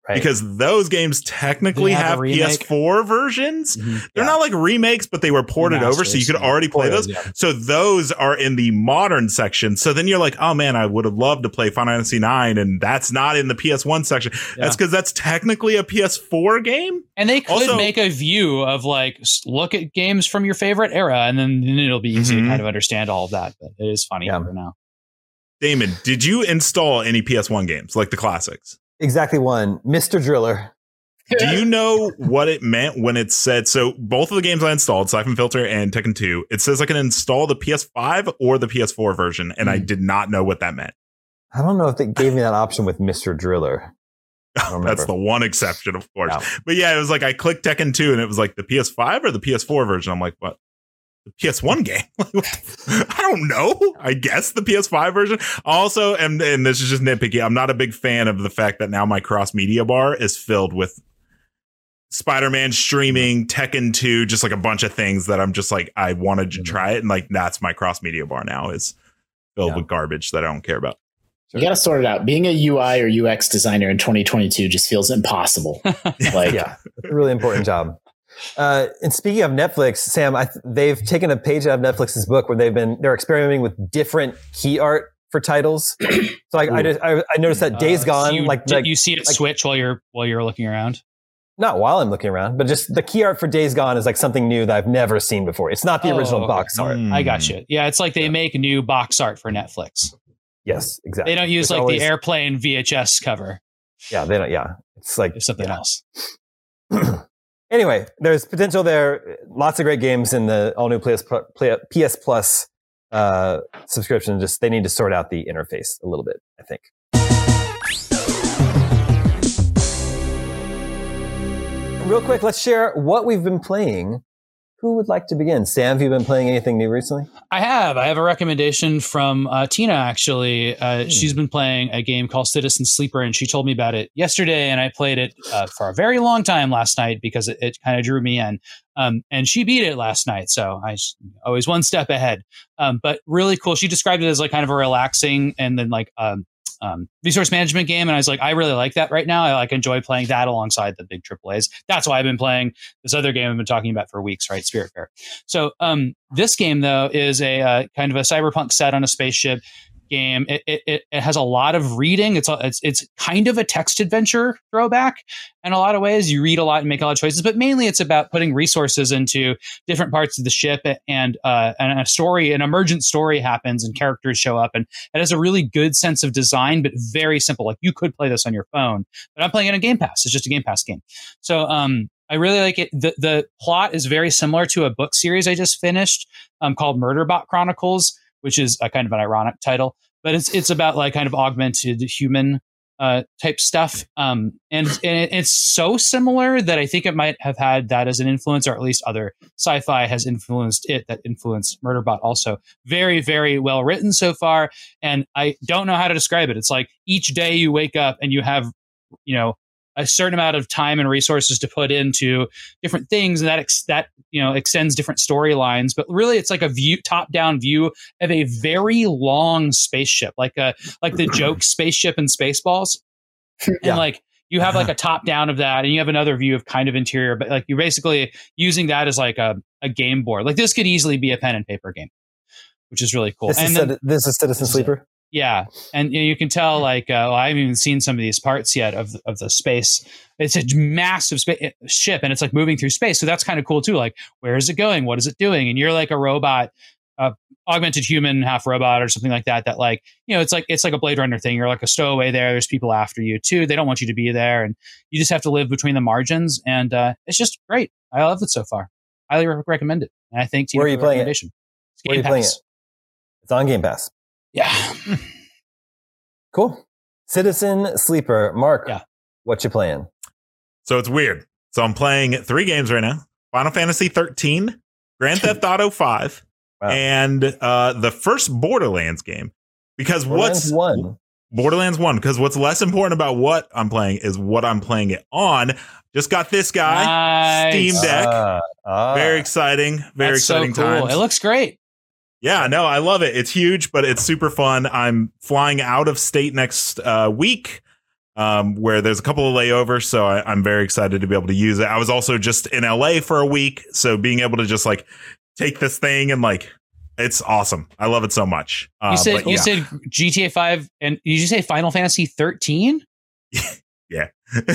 Right. because those games technically They have a have remake. PS4 versions. Mhm. They're not like remakes, but they were ported over, so you could Remasters, already play those. yeah. So those are in the modern section. So then you're like, oh man, I would have loved to play Final Fantasy 9, and that's not in the PS1 section. That's because that's technically a PS4 game. And they could Also- make a view of like look at games from your favorite era, and then it'll be easy Mhm. to kind of understand all of that. But it is funny Yeah. for now. Damon, did you install any PS1 games like the classics? Exactly one. Mr. Driller. Do you know what it meant when it said, so both of the games I installed, Siphon Filter and Tekken 2, it says I can install the PS5 or the PS4 version, and I did not know what that meant. I don't know if they gave me that option with Mr. Driller. I don't That's remember. the one exception, of course. Yeah. But yeah, it was like I clicked Tekken 2 and it was like the PS5 or the PS4 version. I'm like, what? The PS1 game? I don't know. I guess the PS5 version. Also, and this is just nitpicky, I'm not a big fan of the fact that now my cross media bar is filled with Spider-Man streaming, Tekken 2, just like a bunch of things that I'm just like, I wanted to try it. And like, that's my cross media bar now, is filled Yeah. with garbage that I don't care about. You got to sort it out. Being a UI or UX designer in 2022 just feels impossible. Like, Yeah, it's a really important job. And speaking of Netflix, Sam, they've taken a page out of Netflix's book where they're experimenting with different key art for titles. So I noticed that Days Gone, So you see it like- switch while you're looking around. not while I'm looking around, but just the key art for Days Gone is like something new that I've never seen before. It's not the Oh, original okay. box art. I got you. Yeah, it's like they make new box art for Netflix. Yes, exactly. They don't use It's like always- the airplane VHS cover. Yeah, they don't. Yeah, it's like It's something else. Anyway, there's potential there. Lots of great games in the all new PS Plus subscription. Just they need to sort out the interface a little bit, I think. Real quick, let's share what we've been playing. Who would like to begin? Sam, have you been playing anything new recently? I have a recommendation from Tina, actually. She's been playing a game called Citizen Sleeper, and she told me about it yesterday, and I played it for a very long time last night because it kind of drew me in. And she beat it last night, so I always one step ahead. But really cool. She described it as like kind of a relaxing and then like resource management game, and I was like, I really like that right now. I like enjoy playing that alongside the big AAAs. That's why I've been playing this other game I've been talking about for weeks, right? Spiritfarer. So this game though is a kind of a cyberpunk set on a spaceship game. It has a lot of reading. It's kind of a text adventure throwback in a lot of ways. You read a lot and make a lot of choices, but mainly it's about putting resources into different parts of the ship, and a story, an emergent story happens, and characters show up, and it has a really good sense of design, but very simple. Like you could play this on your phone, but I'm playing it on Game Pass. It's just a Game Pass game. So I really like it. The plot is very similar to a book series I just finished called Murderbot Chronicles, which is a kind of an ironic title, but it's about like kind of augmented human type stuff. And it's so similar that I think it might have had that as an influence, or at least other sci-fi has influenced it, that influenced Murderbot also. Very, very well written so far. And I don't know how to describe it. It's like each day you wake up and you have, a certain amount of time and resources to put into different things, and that extends different storylines. But really, it's like a top-down view of a very long spaceship, like the joke spaceship in Spaceballs, and like you have like a top-down of that, and you have another view of kind of interior, but like you're basically using that as like a game board. Like this could easily be a pen and paper game, which is really cool. This is Citizen Sleeper. Yeah, and you can tell, like, I haven't even seen some of these parts yet of the space. It's a massive ship, and it's like moving through space. So that's kind of cool too. Like, where is it going? What is it doing? And you're like a robot, augmented human, half robot, or something like that. That like, it's like a Blade Runner thing. You're like a stowaway there. There's people after you too. They don't want you to be there, and you just have to live between the margins. And it's just great. I love it so far. Highly recommend it. And I thank Tina Where are you for the playing it? recommendation. Where are you playing it? It's on Game Pass. Yeah. Cool. Citizen Sleeper. Mark, Yeah. What you playing? So it's weird. So I'm playing 3 games right now. Final Fantasy 13, Grand Theft Auto 5, Wow. and the first Borderlands game. Because Borderlands 1. Borderlands 1, because what's less important about what I'm playing is what I'm playing it on. Just got this guy, Nice. Steam Deck. Very exciting. Very That's exciting so cool. times. It looks great. Yeah, no, I love it. It's huge, but it's super fun. I'm flying out of state next week. where there's a couple of layovers. So I'm very excited to be able to use it. I was also just in LA for a week. So being able to just like take this thing and like, it's awesome. I love it so much. You said GTA 5 and did you say Final Fantasy 13? Yeah.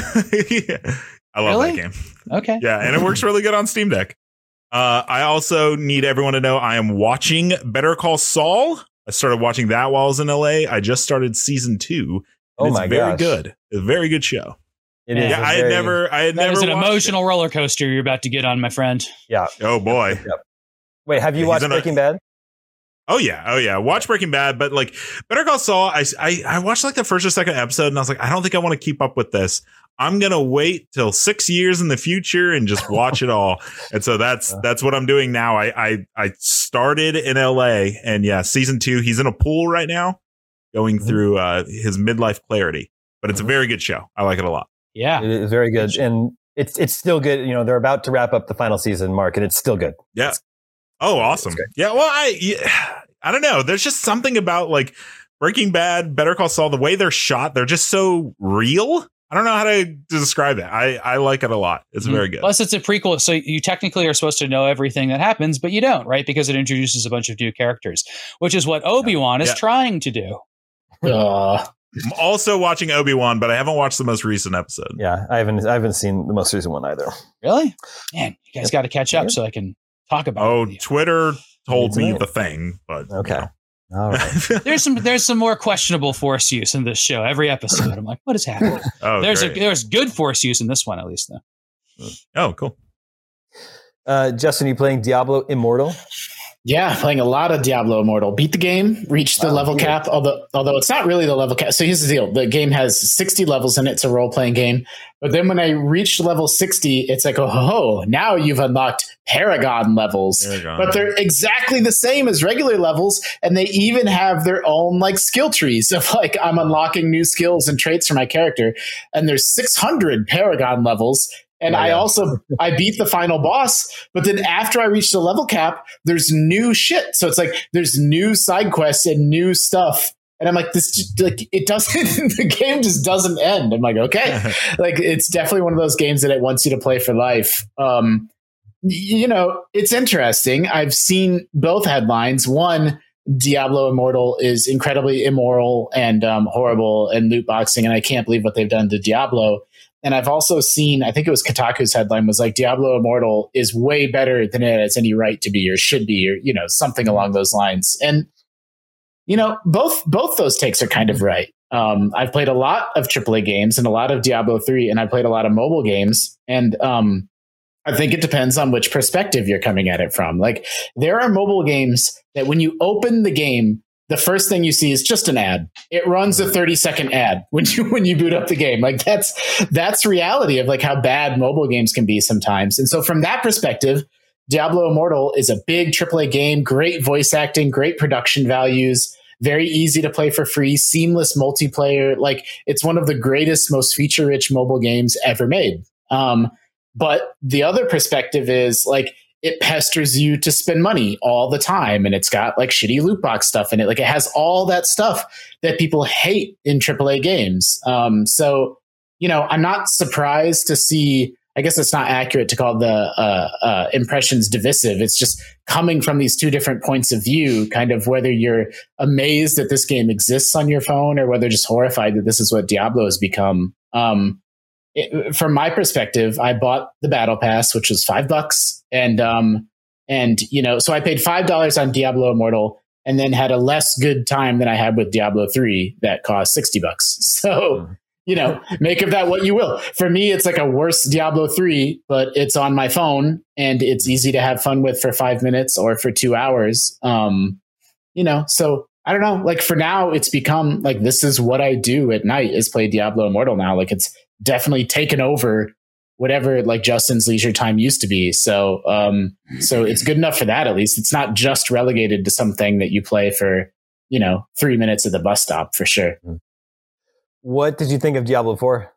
I love that game. Okay. Yeah, and it works really good on Steam Deck. I also need everyone to know I am watching Better Call Saul. I started watching that while I was in LA. I just started season 2. Oh my very gosh. good. It's a very good show. It is. Yeah, I had never That is an watched emotional roller coaster you're about to get on, my friend. Yeah. Oh boy. Yep. Wait, have you watched Breaking Bad? Oh yeah. Watch Breaking Bad, but like Better Call Saul, I watched like the first or second episode, and I was like, I don't think I want to keep up with this. I'm gonna wait till 6 years in the future and just watch it all. And so that's what I'm doing now. I started in LA, and yeah, season 2. He's in a pool right now, going through his midlife clarity. But it's a very good show. I like it a lot. Yeah, it is very good, and it's still good. You know, they're about to wrap up the final season, Mark, and it's still good. Yeah. Oh, awesome. Yeah. Well, I don't know. There's just something about like Breaking Bad, Better Call Saul, the way they're shot. They're just so real. I don't know how to describe it. I like it a lot. It's very good. Plus, it's a prequel, so you technically are supposed to know everything that happens, but you don't, right? Because it introduces a bunch of new characters, which is what Obi-Wan is trying to do. I'm also watching Obi-Wan, but I haven't watched the most recent episode. Yeah, I haven't seen the most recent one either. Really? Man, you guys got to catch up so I can talk about it. Oh, Twitter told me the thing, but okay. You know. All right. There's some more questionable Force use in this show. Every episode, I'm like, what is happening? Oh, there's good Force use in this one, at least, though. Oh, cool. Justin, you playing Diablo Immortal? Yeah, playing a lot of Diablo Immortal. Beat the game, reached the level cap, although it's not really the level cap. So here's the deal. The game has 60 levels in it. It's a role-playing game. But then when I reached level 60, it's like, oh, now you've unlocked Paragon levels. But they're exactly the same as regular levels, and they even have their own like skill trees of like I'm unlocking new skills and traits for my character. And there's 600 Paragon levels. And I beat the final boss, but then after I reached the level cap, there's new shit. So it's like there's new side quests and new stuff. And I'm like, this just, like it doesn't. The game just doesn't end. I'm like, okay, like it's definitely one of those games that it wants you to play for life. You know, it's interesting. I've seen both headlines. One, Diablo Immortal is incredibly immoral and horrible and loot boxing, and I can't believe what they've done to Diablo. And I've also seen, I think it was Kotaku's headline was like, Diablo Immortal is way better than it has any right to be or should be, or, you know, something along those lines. And, you know, both those takes are kind of right. I've played a lot of AAA games and a lot of Diablo 3, and I played a lot of mobile games. And I think it depends on which perspective you're coming at it from. Like, there are mobile games that when you open the game, the first thing you see is just an ad. It runs a 30-second ad when you boot up the game. Like that's reality of like how bad mobile games can be sometimes. And so from that perspective, Diablo Immortal is a big AAA game, great voice acting, great production values, very easy to play for free, seamless multiplayer. Like it's one of the greatest, most feature-rich mobile games ever made. But the other perspective is like, it pesters you to spend money all the time. And it's got like shitty loot box stuff in it. Like it has all that stuff that people hate in AAA games. So, you know, I'm not surprised to see, I guess it's not accurate to call the impressions divisive. It's just coming from these two different points of view, kind of whether you're amazed that this game exists on your phone or whether just horrified that this is what Diablo has become. From my perspective, I bought the Battle Pass, which was $5, and you know, so I paid $5 on Diablo Immortal, and then had a less good time than I had with Diablo 3 that cost $60. So, you know, make of that what you will. For me, it's like a worse Diablo 3, but it's on my phone and it's easy to have fun with for 5 minutes or for 2 hours. You know, so I don't know. Like for now, it's become like this is what I do at night is play Diablo Immortal now. Like it's definitely taken over whatever like Justin's leisure time used to be. So so it's good enough for that. At least it's not just relegated to something that you play for, you know, 3 minutes at the bus stop for sure. What did you think of Diablo 4?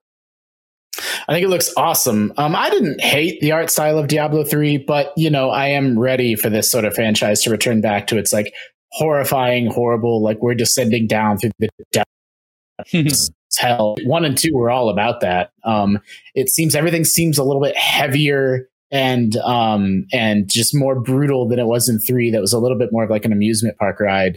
I think it looks awesome. I didn't hate the art style of Diablo 3, but you know, I am ready for this sort of franchise to return back to its like horrifying, horrible, like we're descending down through the depths hell. 1 and 2 were all about that. It seems everything seems a little bit heavier and just more brutal than it was in 3. That was a little bit more of like an amusement park ride.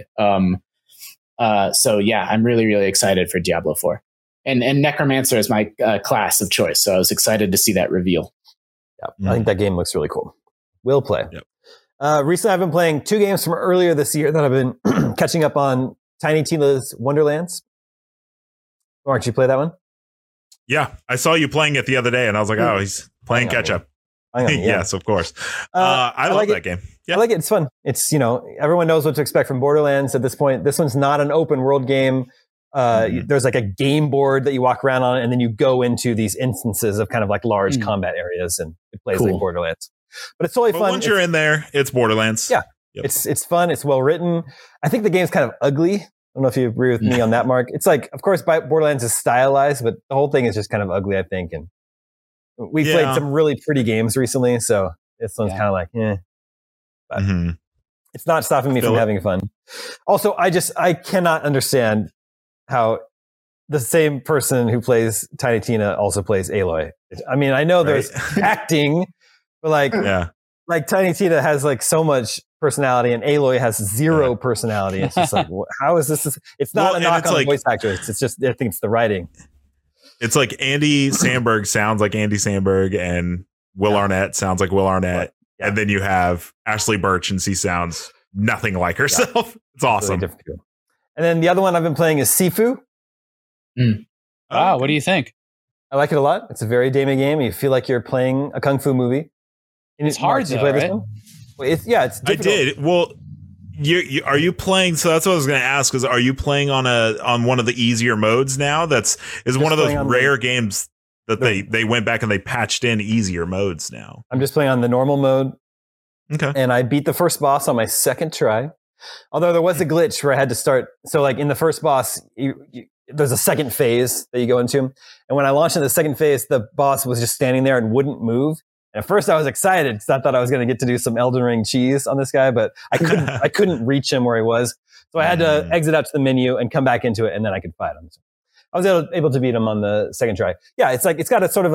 So yeah, I'm really, really excited for Diablo 4. And Necromancer is my class of choice. So I was excited to see that reveal. Yeah, I think that game looks really cool. Will play. Yep. Recently, I've been playing 2 games from earlier this year that I've been catching up on. Tiny Tina's Wonderlands. Mark, you play that one? Yeah, I saw you playing it the other day, and I was like, oh, he's playing catch up. Yes, of course. I love that game. Yeah. I like it. It's fun. It's, everyone knows what to expect from Borderlands at this point. This one's not an open world game. There's like a game board that you walk around on, and then you go into these instances of kind of like large combat areas, and it plays like Borderlands. But it's totally fun. Once you're in there, it's Borderlands. Yeah. Yep. It's fun. It's well written. I think the game's kind of ugly. I don't know if you agree with me on that, Mark. It's like, of course, Borderlands is stylized, but the whole thing is just kind of ugly, I think. And we played some really pretty games recently, so this one's kind of like, But it's not stopping me from having fun. Also, I cannot understand how the same person who plays Tiny Tina also plays Aloy. I mean, I know there's acting, but like Tiny Tina has like so much personality and Aloy has zero personality. It's just like, how is this? It's not a knock on the voice actors. It's just, I think it's the writing. It's like Andy Samberg sounds like Andy Samberg, and Will Arnett sounds like Will Arnett. Yeah. And then you have Ashley Birch, and she sounds nothing like herself. Yeah. It's awesome. Really and then the other one I've been playing is Sifu. Wow, what do you think? I like it a lot. It's a very Dame game. You feel like you're playing a kung fu movie. And it's hard, though, right? It's difficult. I did. Well, are you playing? So that's what I was going to ask. Is are you playing on one of the easier modes now? Is one of those rare games that they went back and they patched in easier modes now. I'm just playing on the normal mode. Okay. And I beat the first boss on my second try. Although there was a glitch where I had to start. So like in the first boss, there's a second phase that you go into. And when I launched in the second phase, the boss was just standing there and wouldn't move. And at first I was excited because I thought I was going to get to do some Elden Ring cheese on this guy, but I couldn't reach him where he was. So I had to exit out to the menu and come back into it, and then I could fight him. So I was able to beat him on the second try. Yeah, it's like it's got a sort of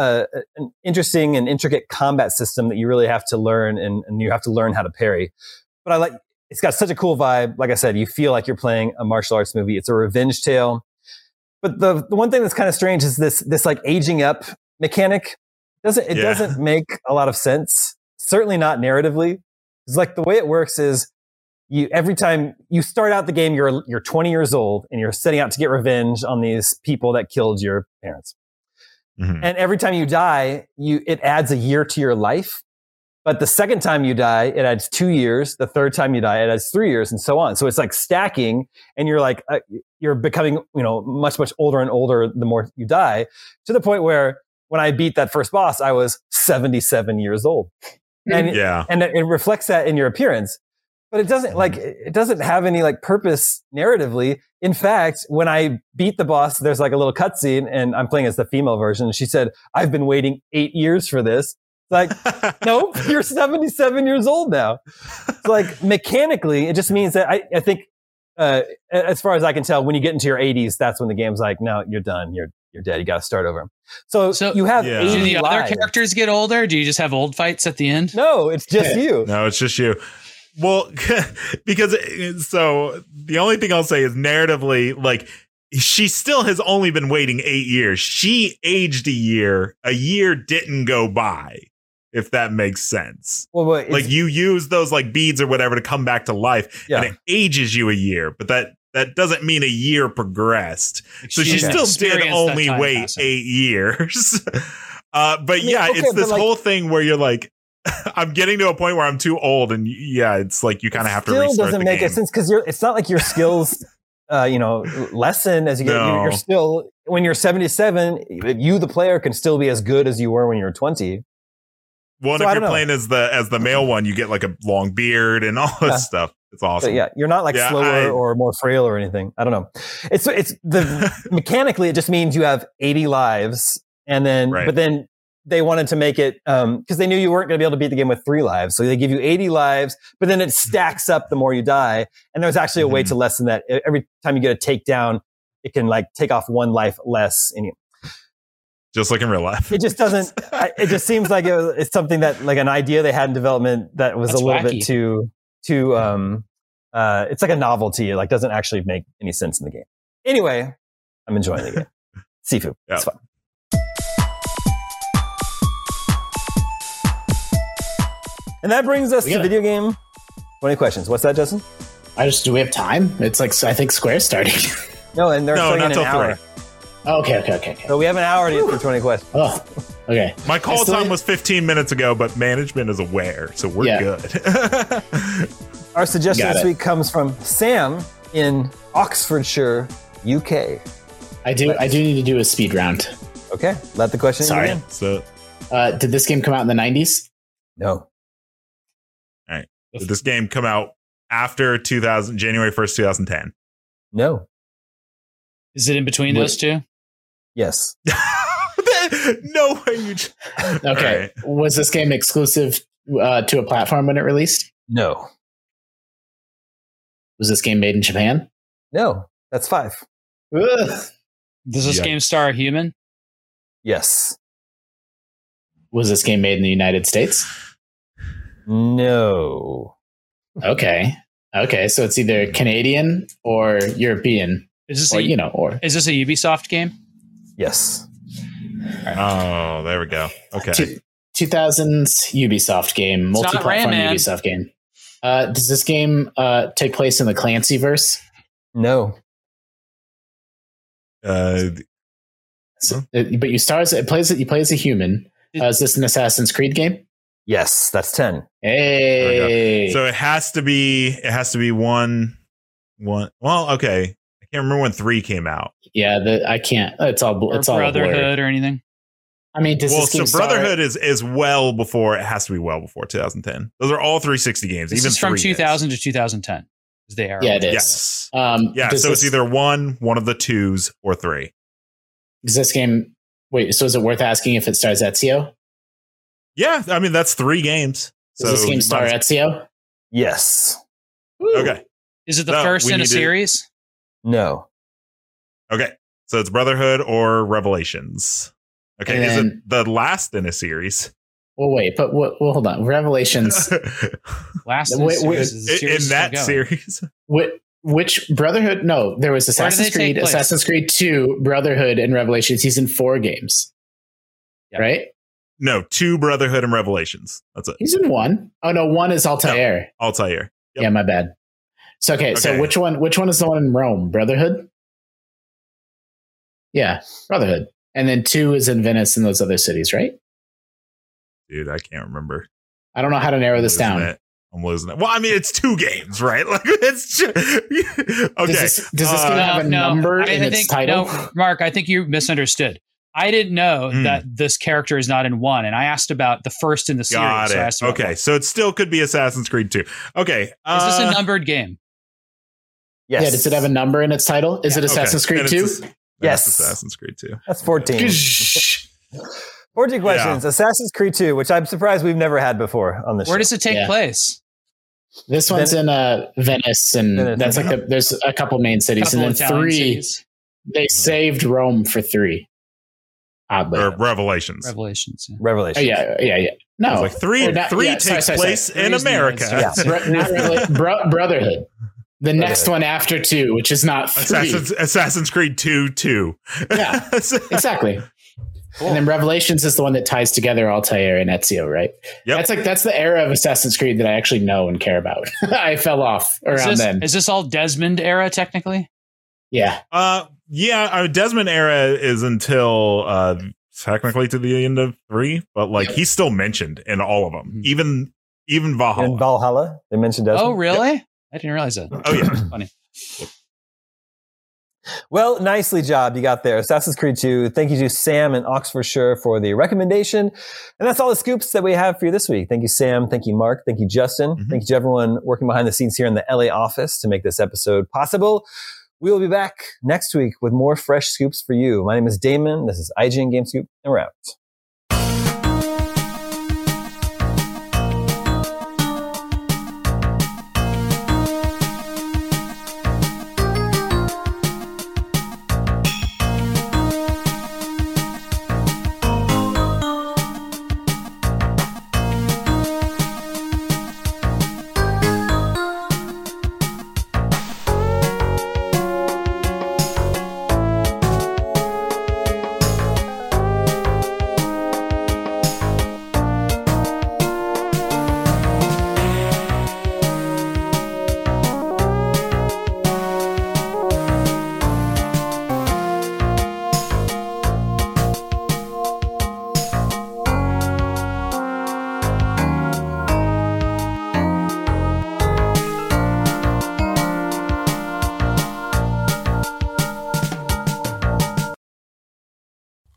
an interesting and intricate combat system that you really have to learn, and you have to learn how to parry. But it's got such a cool vibe. Like I said, you feel like you're playing a martial arts movie. It's a revenge tale. But the one thing that's kind of strange is this like aging up mechanic. It doesn't make a lot of sense. Certainly not narratively. It's like the way it works is every time you start out the game, you're 20 years old and you're setting out to get revenge on these people that killed your parents. Mm-hmm. And every time you die, it adds a year to your life. But the second time you die, it adds 2 years. The third time you die, it adds 3 years, and so on. So it's like stacking, and you're like you're becoming much, much older and older the more you die, to the point where when I beat that first boss, I was 77 years old. And it reflects that in your appearance. But it doesn't have any like purpose narratively. In fact, when I beat the boss, there's like a little cutscene, and I'm playing as the female version. And she said, "I've been waiting 8 years for this." Like, nope, you're 77 years old now. So like mechanically, it just means that I think, as far as I can tell, when you get into your 80s, that's when the game's like, no, you're done. You're dead. You got to start over. So you have 80 Do the lives. other characters get older? Do you just have old fights at the end? No, it's just you. No, it's just you. Well, because so the only thing I'll say is narratively, like, she still has only been waiting 8 years. She aged a year. A year didn't go by, if that makes sense. Well, like you use those like beads or whatever to come back to life, and it ages you a year, but that doesn't mean a year progressed. So she still did only wait 8 years. But it's this whole thing where you're like, I'm getting to a point where I'm too old, and it's like you kind of have to restart. Still doesn't make sense because it's not like your skills, lessen as you get. No. You're still, when you're 77, you the player can still be as good as you were when you were 20. Well, so if you're playing as the male one, you get like a long beard and all this stuff. It's awesome. But you're not like slower or more frail or anything. I don't know. It's mechanically, it just means you have 80 lives, and then but then they wanted to make it because they knew you weren't going to be able to beat the game with 3 lives, so they give you 80 lives, but then it stacks up the more you die. And there's actually a way to lessen that. Every time you get a takedown, it can like take off one life less. And Just like in real life. it just doesn't. It just seems like it's something that like an idea they had in development that was That's a little wacky. bit too. It's like a novelty. It like doesn't actually make any sense in the game. Anyway, I'm enjoying the game. Sifu. Yeah. It's fun. And that brings us to Yeah. video game 20 questions. What's that, Justin? Do we have time? It's like, I think Square's starting. No, and they're No, starting not in till an hour. 3. Okay. So we have an hour to get through 20 questions. Oh, okay. My call I still- time was 15 minutes ago, but management is aware, so we're Yeah. good. Our suggestion Got this it. week comes from Sam in Oxfordshire, UK. I do need to do a speed round. Okay, let the question Sorry. begin. So, Did this game come out in the 90s? No. did this game come out after January 1st, 2010? No. Is it in between those two? Yes. No way you. Okay. All right. Was this game exclusive to a platform when it released? No. Was this game made in Japan? No. That's 5. Ugh. Does this Yikes. game star a human? Yes. Was this game made in the United States? No. Okay. So it's either Canadian or European, Is this or a, or is this a Ubisoft game? Yes. Oh, there we go. Okay. 2000s Ubisoft game, It's not multi-platform Rayman. Ubisoft game. Does this game take place in the Clancy verse? No. But you play as a human. Is this an Assassin's Creed game? Yes. That's 10. Hey, So it has to be one. Well, okay. I can't remember when 3 came out. yeah, I can't. It's all Or a blur. Brotherhood or anything? I mean, does Well, this game so Brotherhood is well before. It has to be well before 2010. Those are all 360 games. This even is from 3 is. 2000 to 2010. Is the era? Yeah, it is. Yes. Yeah, So it's either one of the 2s, or 3. Is this game? Wait, so is it worth asking if it stars Ezio? Yeah, I mean that's 3 games. Does So this game star Ezio? Yes. Woo. Okay. Is it the No, first we in a need to- series? No. Okay. So it's Brotherhood or Revelations. Okay. And Is then- it the last in a series? Well, wait, but hold on. Revelations. Last in, a Wait, series, is the in series that still going? series? Which Brotherhood? No, there was Where do Assassin's they take Creed, place? Assassin's Creed 2, Brotherhood, and Revelation season 4 games. Yep. Right? No, 2 Brotherhood and Revelations. That's it. Season 1. Oh no, 1 is Altair. Altair. Yep. Yeah, my bad. So Okay. so which one is the one in Rome? Brotherhood? Yeah, Brotherhood. And then 2 is in Venice and those other cities, right? Dude, I can't remember. I don't know how to narrow this down. I'm losing it. Well, I mean, it's 2 games, right? Like it's just, okay. Does this game have a number in its title? No, Mark, I think you misunderstood. I didn't know that this character is not in 1, and I asked about the first in the series. Got so I it. asked about Okay, one. so it still could be Assassin's Creed 2. Okay. Is this a numbered game? Yes. Yeah, does it have a number in its title? Is it Okay, Assassin's then Creed it's 2? Yes. it's Assassin's Creed 2. That's 14. 14 questions. Assassin's Creed 2, which I'm surprised we've never had before on the show. Where does it take Yeah. place? This one's in Venice, and Venice. that's like there's a couple main cities, Couple and then Italian 3 cities. they saved Rome for 3. Oddly, Or Revelations. Revelations. Yeah. Revelation. yeah. No, It's like 3 Or not- 3 yeah, takes sorry. place Three in is the America. United States. Brotherhood. The next one after 2, which is not 3. Assassin's Creed 2. Yeah. Exactly. And then Revelations is the one that ties together Altair and Ezio, right? Yep. That's the era of Assassin's Creed that I actually know and care about. I fell off around then. Is this all Desmond era technically? Yeah. Desmond era is until technically to the end of 3, but like he's still mentioned in all of them, even Valhalla. In Valhalla, they mentioned Desmond. Oh, really? I didn't realize that. Oh yeah. Funny. Well, nicely job you got there. Assassin's Creed 2. Thank you to Sam in Oxfordshire for the recommendation. And that's all the scoops that we have for you this week. Thank you, Sam. Thank you, Mark. Thank you, Justin. Mm-hmm. Thank you to everyone working behind the scenes here in the LA office to make this episode possible. We will be back next week with more fresh scoops for you. My name is Damon. This is IGN Game Scoop, and we're out.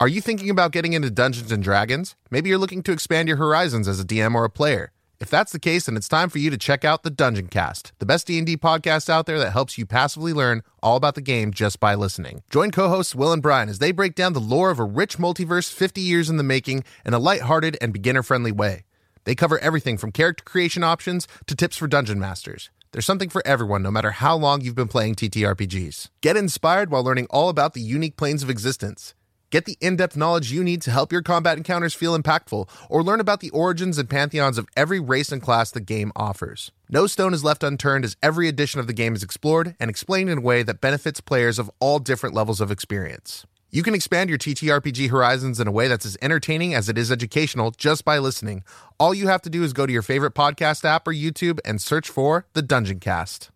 Are you thinking about getting into Dungeons & Dragons? Maybe you're looking to expand your horizons as a DM or a player. If that's the case, then it's time for you to check out the Dungeon Cast, the best D&D podcast out there that helps you passively learn all about the game just by listening. Join co-hosts Will and Brian as they break down the lore of a rich multiverse 50 years in the making in a lighthearted and beginner-friendly way. They cover everything from character creation options to tips for dungeon masters. There's something for everyone, no matter how long you've been playing TTRPGs. Get inspired while learning all about the unique planes of existence. Get the in-depth knowledge you need to help your combat encounters feel impactful, or learn about the origins and pantheons of every race and class the game offers. No stone is left unturned as every edition of the game is explored and explained in a way that benefits players of all different levels of experience. You can expand your TTRPG horizons in a way that's as entertaining as it is educational just by listening. All you have to do is go to your favorite podcast app or YouTube and search for The Dungeon Cast.